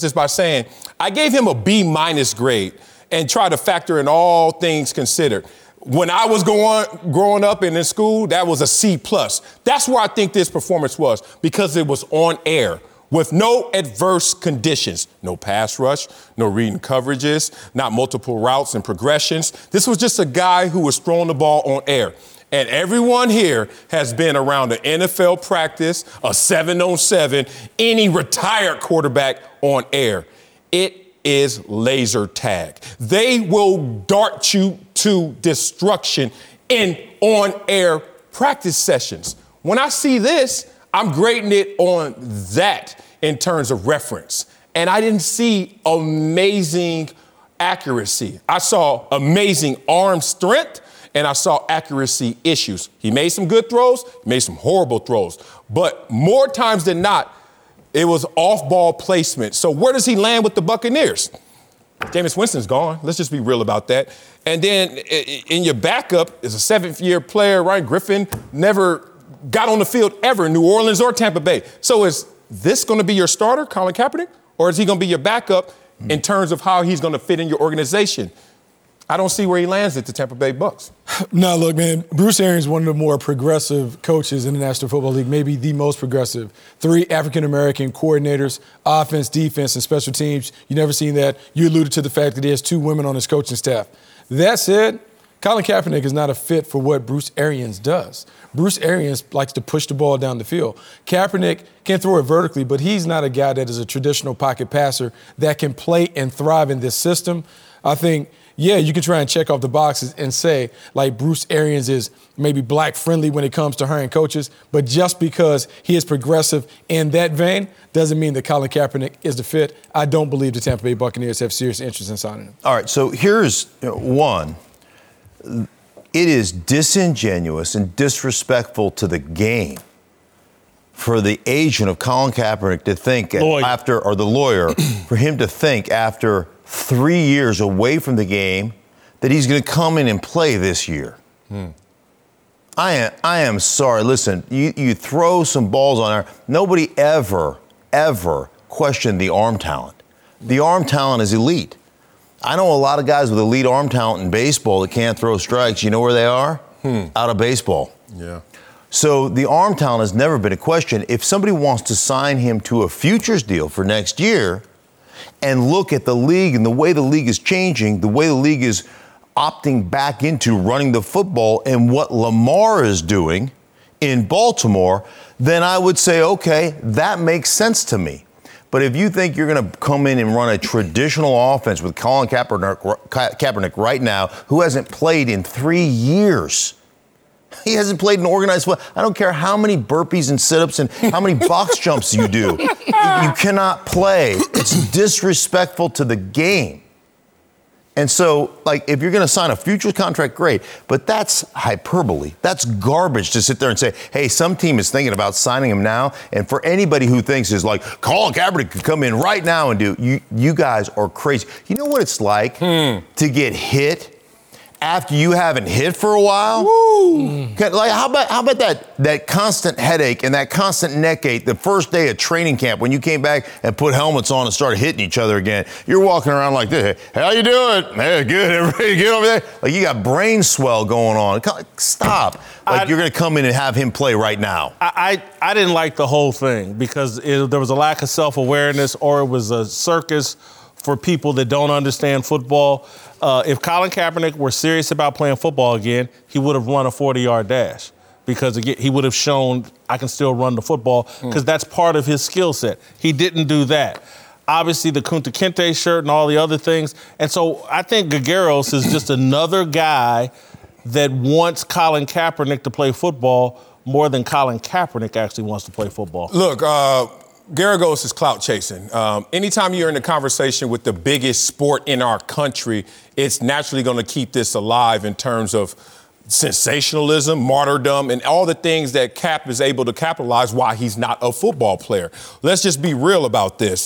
I gave him a B- grade and try to factor in all things considered. When I was growing up and in school, that was a C+. That's where I think this performance was, because it was on air with no adverse conditions, no pass rush, no reading coverages, not multiple routes and progressions. This was just a guy who was throwing the ball on air. And everyone here has been around an NFL practice, a 7-on-7, any retired quarterback on air. It is laser tag. They will dart you to destruction in on-air practice sessions. When I see this, I'm grading it on that in terms of reference. And I didn't see amazing accuracy. I saw amazing arm strength, and I saw accuracy issues. He made some good throws, he made some horrible throws. But more times than not, it was off-ball placement. So where does he land with the Buccaneers? Jameis Winston's gone. Let's just be real about that. And then in your backup is a 7th-year player, Ryan Griffin, never got on the field ever in New Orleans or Tampa Bay. So is this going to be your starter, Colin Kaepernick? Or is he going to be your backup in terms of how he's going to fit in your organization? I don't see where he lands at the Tampa Bay Bucs. No, look, man, Bruce Arians is one of the more progressive coaches in the National Football League, maybe the most progressive. 3 African-American coordinators, offense, defense, and special teams. You never seen that. You alluded to the fact that he has 2 women on his coaching staff. That said, Colin Kaepernick is not a fit for what Bruce Arians does. Bruce Arians likes to push the ball down the field. Kaepernick can throw it vertically, but he's not a guy that is a traditional pocket passer that can play and thrive in this system. I think, yeah, you can try and check off the boxes and say, like, Bruce Arians is maybe black-friendly when it comes to hiring coaches, but just because he is progressive in that vein doesn't mean that Colin Kaepernick is the fit. I don't believe the Tampa Bay Buccaneers have serious interest in signing him. All right, so here's one. It is disingenuous and disrespectful to the game for the agent of Colin Kaepernick to think the lawyer, for him to think after 3 years away from the game that he's going to come in and play this year. I am sorry. Listen, you throw some balls on there. Nobody ever questioned the arm talent. The arm talent is elite. I know a lot of guys with elite arm talent in baseball that can't throw strikes. You know where they are? Out of baseball. Yeah. So the arm talent has never been a question. If somebody wants to sign him to a futures deal for next year and look at the league and the way the league is changing, the way the league is opting back into running the football and what Lamar is doing in Baltimore, then I would say, okay, that makes sense to me. But if you think you're going to come in and run a traditional offense with Colin Kaepernick right now, who hasn't played in 3 years, he hasn't played in organized football. I don't care how many burpees and sit-ups and how many box jumps you do. You cannot play. It's disrespectful to the game. And so, like, if you're going to sign a futures contract, great. But that's hyperbole. That's garbage to sit there and say, hey, some team is thinking about signing him now. And for anybody who thinks is like, Colin Kaepernick could come in right now and do, you guys are crazy. You know what it's like to get hit after you haven't hit for a while? Woo! Like, how about that constant headache and that constant neck ache the first day of training camp when you came back and put helmets on and started hitting each other again? You're walking around like this. Hey, how you doing? Hey, good. Everybody good over there? Like, you got brain swell going on. Stop. Like, you're going to come in and have him play right now. I didn't like the whole thing because there was a lack of self-awareness, or it was a circus for people that don't understand football. If Colin Kaepernick were serious about playing football again, he would have run a 40-yard dash because again, he would have shown I can still run the football because that's part of his skill set. He didn't do that. Obviously, the Kunta Kinte shirt and all the other things. And so I think Gagueros is just another guy that wants Colin Kaepernick to play football more than Colin Kaepernick actually wants to play football. Look, Garagos is clout chasing. Anytime you're in a conversation with the biggest sport in our country, it's naturally going to keep this alive in terms of sensationalism, martyrdom, and all the things that Cap is able to capitalize why he's not a football player. Let's just be real about this.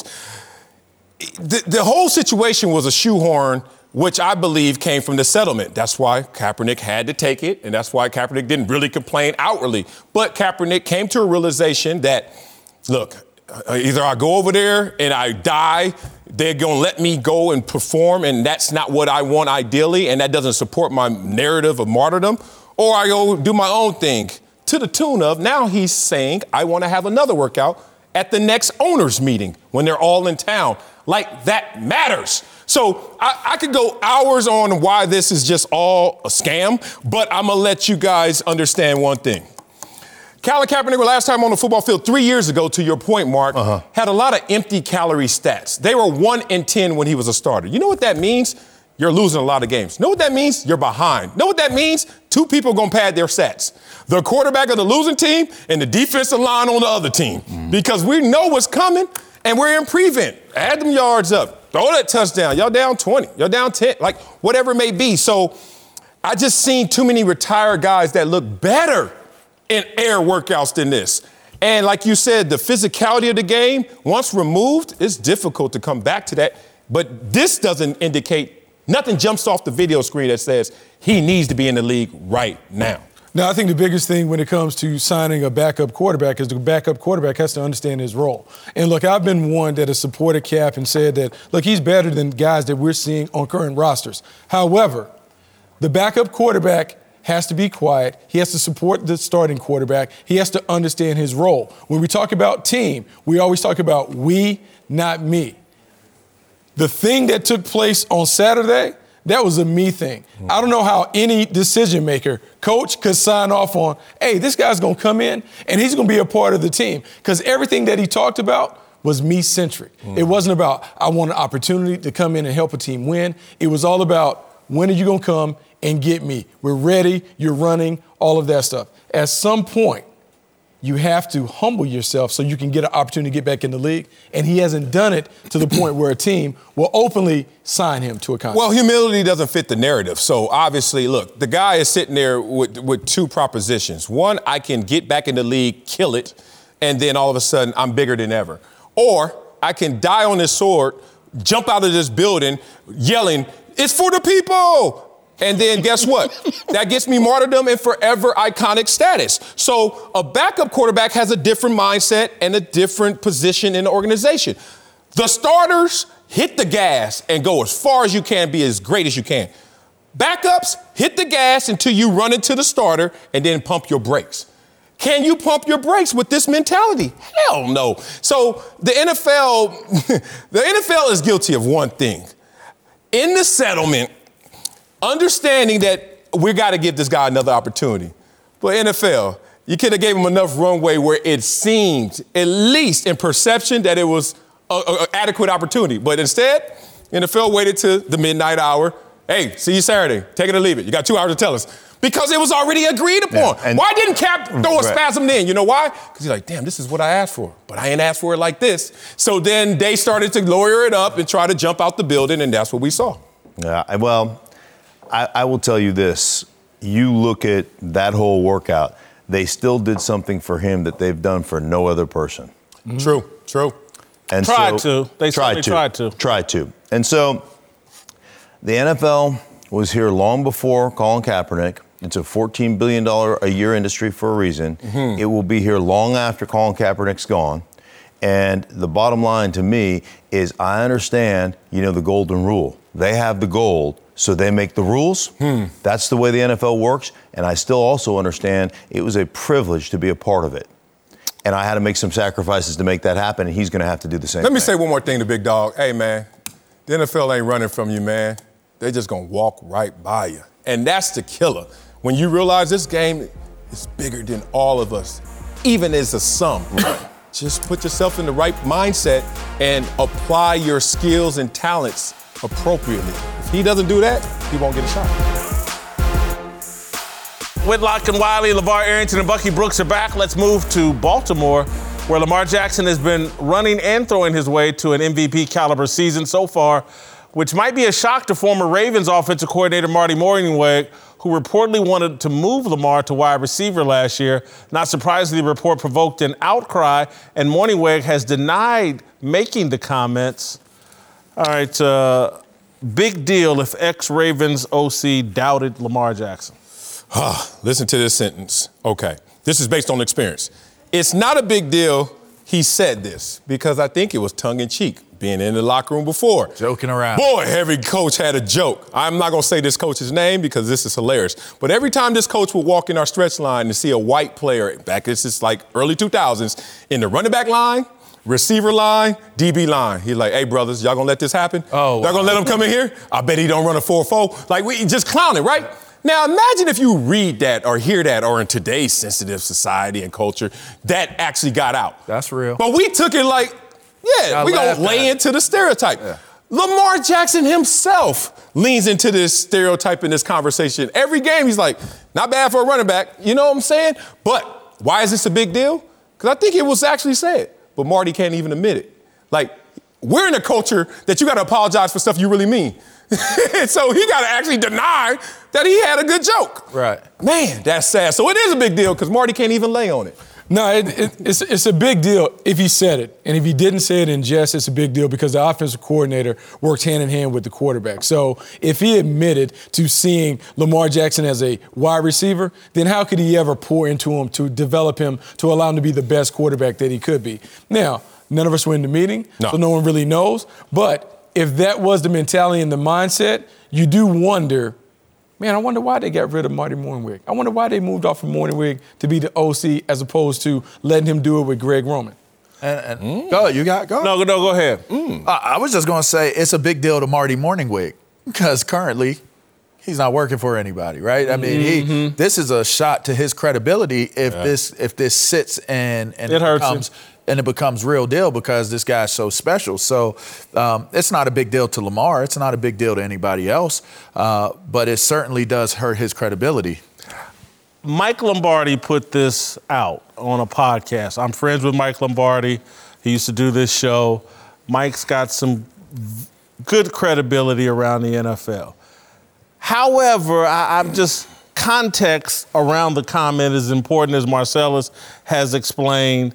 The whole situation was a shoehorn, which I believe came from the settlement. That's why Kaepernick had to take it, and that's why Kaepernick didn't really complain outwardly. But Kaepernick came to a realization that, look, either I go over there and I die, they're going to let me go and perform, and that's not what I want ideally, and that doesn't support my narrative of martyrdom, or I go do my own thing to the tune of now he's saying I want to have another workout at the next owners meeting when they're all in town. Like, that matters. So I could go hours on why this is just all a scam, but I'm going to let you guys understand one thing. Colin Kaepernick, last time on the football field 3 years ago, to your point, Mark, had a lot of empty calorie stats. They were 1 in 10 when he was a starter. You know what that means? You're losing a lot of games. Know what that means? You're behind. Know what that means? 2 people are going to pad their stats. The quarterback of the losing team and the defensive line on the other team. Because we know what's coming, and we're in prevent. Add them yards up. Throw that touchdown. Y'all down 20. Y'all down 10. Like, whatever it may be. So I just seen too many retired guys that look better in air workouts than this. And like you said, the physicality of the game, once removed, it's difficult to come back to that. But this doesn't indicate, nothing jumps off the video screen that says he needs to be in the league right now. Now, I think the biggest thing when it comes to signing a backup quarterback is the backup quarterback has to understand his role. And look, I've been one that has supported Cap and said that, look, he's better than guys that we're seeing on current rosters. However, the backup quarterback has to be quiet. He has to support the starting quarterback. He has to understand his role. When we talk about team, we always talk about we, not me. The thing that took place on Saturday, that was a me thing. I don't know how any decision maker, coach, could sign off on, hey, this guy's going to come in and he's going to be a part of the team. Because everything that he talked about was me-centric. It wasn't about, I want an opportunity to come in and help a team win. It was all about, when are you going to come and get me? We're ready, you're running, all of that stuff. At some point, you have to humble yourself so you can get an opportunity to get back in the league. And he hasn't done it to the point where a team will openly sign him to a contract. Well, humility doesn't fit the narrative. So obviously, look, the guy is sitting there with 2 propositions. One, I can get back in the league, kill it, and then all of a sudden I'm bigger than ever. Or I can die on this sword, jump out of this building yelling, it's for the people. And then guess what? That gets me martyrdom and forever iconic status. So a backup quarterback has a different mindset and a different position in the organization. The starters hit the gas and go as far as you can, be as great as you can. Backups hit the gas until you run into the starter and then pump your brakes. Can you pump your brakes with this mentality? Hell no. So the NFL is guilty of one thing. In the settlement, understanding that we got to give this guy another opportunity. But NFL, you could have gave him enough runway where it seemed, at least in perception, that it was an adequate opportunity. But instead, NFL waited to the midnight hour. Hey, see you Saturday. Take it or leave it. You got 2 hours to tell us. Because it was already agreed upon. Yeah, why didn't Cap throw a spasm then? You know why? Because he's like, damn, this is what I asked for. But I ain't asked for it like this. So then they started to lawyer it up and try to jump out the building, and that's what we saw. Yeah, well, I will tell you this. You look at that whole workout, they still did something for him that they've done for no other person. True. And tried to. And so the NFL was here long before Colin Kaepernick. It's a $14 billion a year industry for a reason. It will be here long after Colin Kaepernick's gone. And the bottom line to me is I understand, the golden rule. They have the gold, so they make the rules. That's the way the NFL works. And I still also understand it was a privilege to be a part of it. And I had to make some sacrifices to make that happen, and he's going to have to do the same thing. Let me say one more thing to Big Dog. Hey, man, the NFL ain't running from you, man. They're just going to walk right by you. And that's the killer. When you realize this game is bigger than all of us, even as a sum. Just put yourself in the right mindset and apply your skills and talents appropriately. If he doesn't do that, he won't get a shot. Whitlock and Wiley, LeVar Arrington and Bucky Brooks are back. Let's move to Baltimore, where Lamar Jackson has been running and throwing his way to an MVP caliber season so far, which might be a shock to former Ravens offensive coordinator Marty Mornhinweg, who reportedly wanted to move Lamar to wide receiver last year. Not surprisingly, the report provoked an outcry, and Mornhinweg has denied making the comments. All right, big deal if ex-Ravens OC doubted Lamar Jackson. Listen to this sentence. Okay, this is based on experience. It's not a big deal he said this, because I think it was tongue-in-cheek, being in the locker room before. Joking around. Boy, every coach had a joke. I'm not going to say this coach's name because this is hilarious. But every time this coach would walk in our stretch line and see a white player, back this is like early 2000s, in the running back line, receiver line, DB line. He's like, hey, brothers, y'all going to let this happen? Oh, y'all going to let him come in here? I bet he don't run a 4-4. Like, we just clowning, right? Now, imagine if you read that or hear that, or in today's sensitive society and culture, that actually got out. That's real. But we took it like, yeah, we're going to lay into the stereotype. Yeah. Lamar Jackson himself leans into this stereotype in this conversation. Every game, he's like, not bad for a running back. You know what I'm saying? But why is this a big deal? Because I think it was actually said, but Marty can't even admit it. Like, we're in a culture that you got to apologize for stuff you really mean. So he got to actually deny that he had a good joke. Right. Man, that's sad. So it is a big deal because Marty can't even lay on it. No, it's a big deal if he said it. And if he didn't say it in jest, it's a big deal because the offensive coordinator works hand in hand with the quarterback. So if he admitted to seeing Lamar Jackson as a wide receiver, then how could he ever pour into him to develop him to allow him to be the best quarterback that he could be? Now, none of us were in the meeting, so no one really knows. But if that was the mentality and the mindset, you do wonder, man, I wonder why they got rid of Marty Mornhinweg. I wonder why they moved off from Mornhinweg to be the OC as opposed to letting him do it with Greg Roman. Go, go. No, go ahead. I was just going to say it's a big deal to Marty Mornhinweg because currently he's not working for anybody, right? I mean, this is a shot to his credibility if this sits and it becomes real deal because this guy's so special. So it's not a big deal to Lamar. It's not a big deal to anybody else. But it certainly does hurt his credibility. Mike Lombardi put this out on a podcast. I'm friends with Mike Lombardi. He used to do this show. Mike's got some good credibility around the NFL. However, I'm just context around the comment is important, as Marcellus has explained.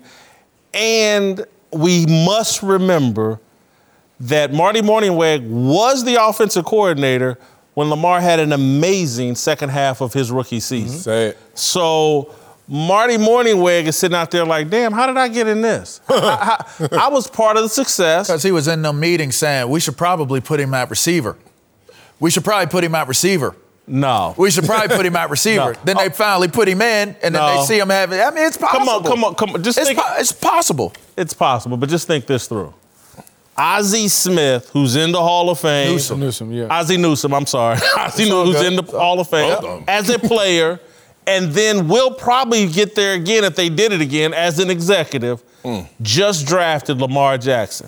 And we must remember that Marty Mornhinweg was the offensive coordinator when Lamar had an amazing second half of his rookie season. Say it. So Marty Mornhinweg is sitting out there like, damn, how did I get in this? I was part of the success. Because he was in the meeting saying, we should probably put him at receiver. We should probably put him at receiver. No. We should probably put him at receiver. Then they finally put him in, and then they see him having. I mean, it's possible. Come on. Just think. It's possible. It's possible, but just think this through. Ozzie Smith, who's in the Hall of Fame. Newsome, yeah. Ozzie Newsome, I'm sorry. Ozzie Newsome, who's in the Hall of Fame as a player, and then will probably get there again if they did it again as an executive, just drafted Lamar Jackson.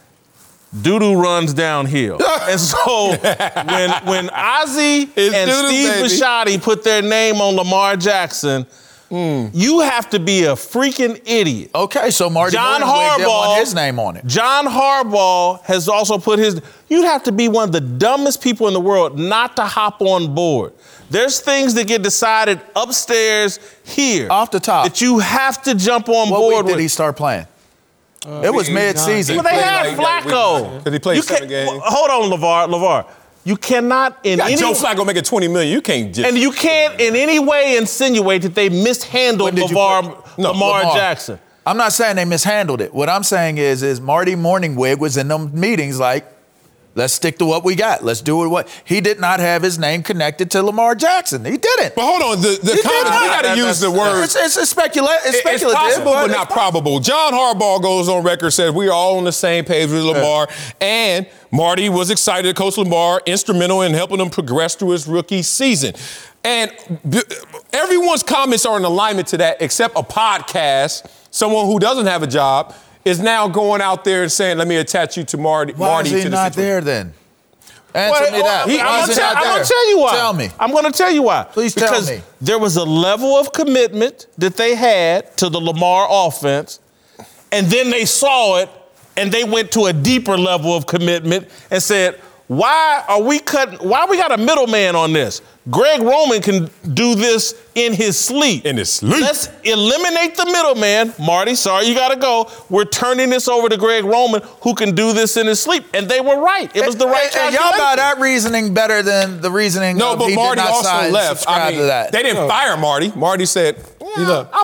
Doo-doo runs downhill. And so when Ozzie and Steve Bisciotti put their name on Lamar Jackson, you have to be a freaking idiot. Okay, so Marty Mornhinweg didn't want his name on it. John Harbaugh has also put his... You'd have to be one of the dumbest people in the world not to hop on board. There's things that get decided upstairs here. Off the top. That you have to jump on board with. What week did he start playing? It was mid-season. Well, they had Flacco. Because he played 7 games. Hold on, LeVar. You cannot in any... Joe Flacco making $20 million. You can't just... And you can't in any way insinuate that they mishandled Lamar Jackson. I'm not saying they mishandled it. What I'm saying is Marty Mornhinweg was in them meetings like, let's stick to what we got. Let's do it. He did not have his name connected to Lamar Jackson. He didn't. But hold on, the comment, we got to use the word. It's speculative. It's possible, but not probable. John Harbaugh goes on record, says we are all on the same page with Lamar, and Marty was excited to coach Lamar, instrumental in helping him progress through his rookie season. And everyone's comments are in alignment to that, except a podcast, someone who doesn't have a job, is now going out there and saying, let me attach you to Marty. Why is he not there then? Answer me that. I'm going to tell you why. Tell me. I'm going to tell you why. Please tell me. Because there was a level of commitment that they had to the Lamar offense, and then they saw it, and they went to a deeper level of commitment and said, why we got a middleman on this? Greg Roman can do this in his sleep. Let's eliminate the middleman. Marty, sorry, you got to go. We're turning this over to Greg Roman, who can do this in his sleep. And they were right. It was the right calculation. Y'all got that reasoning better than the reasoning but Marty also left. They didn't fire Marty. Marty said, I'm out.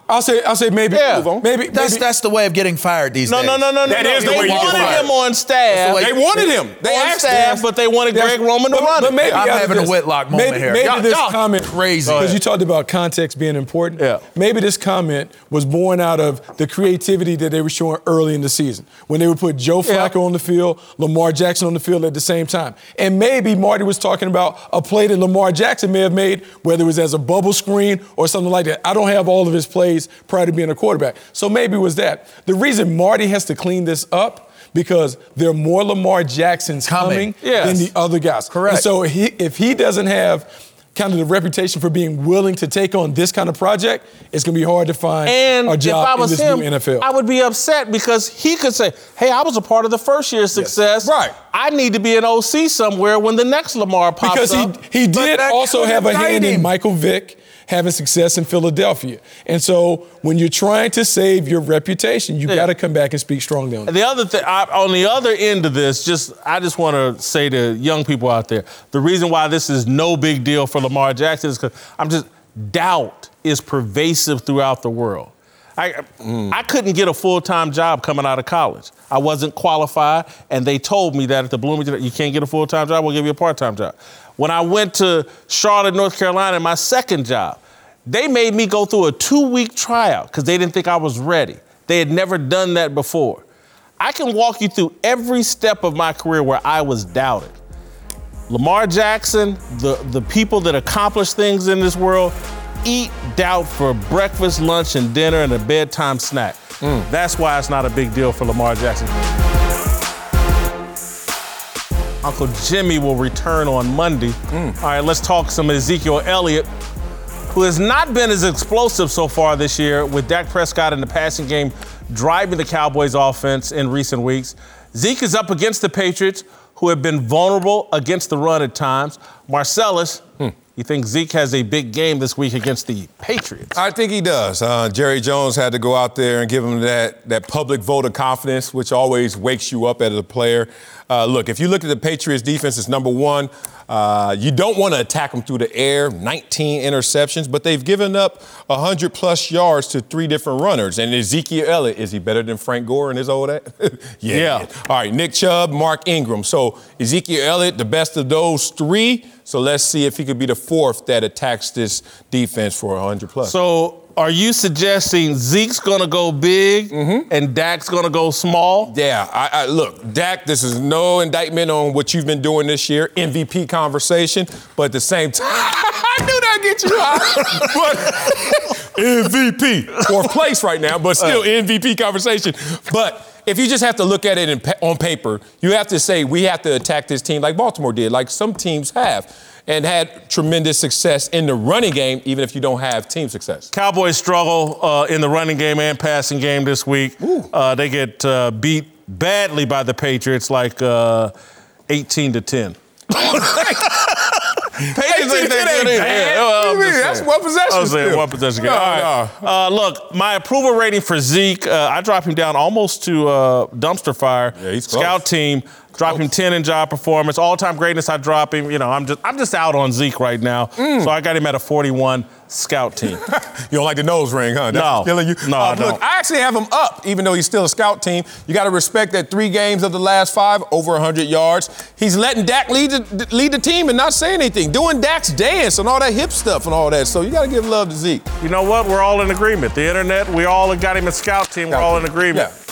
I'll say maybe. Yeah. Move on. Maybe That's the way of getting fired these days. No. That is the way you get wanted fired. him on staff. They wanted him. They on asked staff, him. but they wanted Greg Roman to run it. But maybe I'm out of having a this- Whitlock moment here. Maybe this Y'all comment crazy. because you talked about context being important. Yeah. Maybe this comment was born out of the creativity that they were showing early in the season when they would put Joe Flacco on the field, Lamar Jackson on the field at the same time. And maybe Marty was talking about a play that Lamar Jackson may have made, whether it was as a bubble screen or something like that. I don't have all of his plays prior to being a quarterback. So maybe it was that. The reason Marty has to clean this up because there are more Lamar Jacksons coming than the other guys. Correct. And so if he doesn't have kind of the reputation for being willing to take on this kind of project, it's going to be hard to find a job if I was in this him, new NFL. I would be upset because he could say, hey, I was a part of the first year's success. Right. I need to be an OC somewhere when the next Lamar pops because up. he did that also could have a hand indict in him. Michael Vick having success in Philadelphia. And so when you're trying to save your reputation, you got to come back and speak strongly on it. The other thing, on the other end of this, I just want to say to young people out there, the reason why this is no big deal for Lamar Jackson is because doubt is pervasive throughout the world. I couldn't get a full-time job coming out of college. I wasn't qualified, and they told me that at the Bloomington, you can't get a full-time job, we'll give you a part-time job. When I went to Charlotte, North Carolina, my second job, they made me go through a 2-week tryout because they didn't think I was ready. They had never done that before. I can walk you through every step of my career where I was doubted. Lamar Jackson, the people that accomplish things in this world, eat doubt for breakfast, lunch, and dinner, and a bedtime snack. That's why it's not a big deal for Lamar Jackson. Uncle Jimmy will return on Monday. All right, let's talk some Ezekiel Elliott, who has not been as explosive so far this year with Dak Prescott in the passing game driving the Cowboys offense in recent weeks. Zeke is up against the Patriots, who have been vulnerable against the run at times. Marcellus, you think Zeke has a big game this week against the Patriots? I think he does. Jerry Jones had to go out there and give him that public vote of confidence, which always wakes you up as a player. Look, if you look at the Patriots defense, it's number one. You don't want to attack them through the air, 19 interceptions, but they've given up 100-plus yards to 3 different runners. And Ezekiel Elliott, is he better than Frank Gore and his old ass? Yeah. All right, Nick Chubb, Mark Ingram. So Ezekiel Elliott, the best of those 3. So let's see if he could be the 4th that attacks this defense for 100-plus. So are you suggesting Zeke's going to go big and Dak's going to go small? Yeah, look, Dak, this is no indictment on what you've been doing this year, MVP conversation, but at the same time, I knew that'd get you high. But MVP, 4th place right now, but still MVP conversation. But if you just have to look at it on paper, you have to say we have to attack this team like Baltimore did, like some teams have, and had tremendous success in the running game, even if you don't have team success. Cowboys struggle in the running game and passing game this week. They get beat badly by the Patriots, like 18-10. Patriots ain't that good. That's one possession. I was saying one possession game. All right. Look, my approval rating for Zeke, I dropped him down almost to dumpster fire. Yeah, he's close. Scout team. Drop him 10 in job performance. All-time greatness, I drop him. You know, I'm just out on Zeke right now. So I got him at a 41 scout team. You don't like the nose ring, huh? No. That's killing you? No, I don't. Look, I actually have him up, even though he's still a scout team. You got to respect that 3 games of the last 5, over 100 yards. He's letting Dak lead the team and not saying anything, doing Dak's dance and all that hip stuff and all that. So you got to give love to Zeke. You know what? We're all in agreement. The internet, we all got him a scout team. We're all in agreement. Yeah.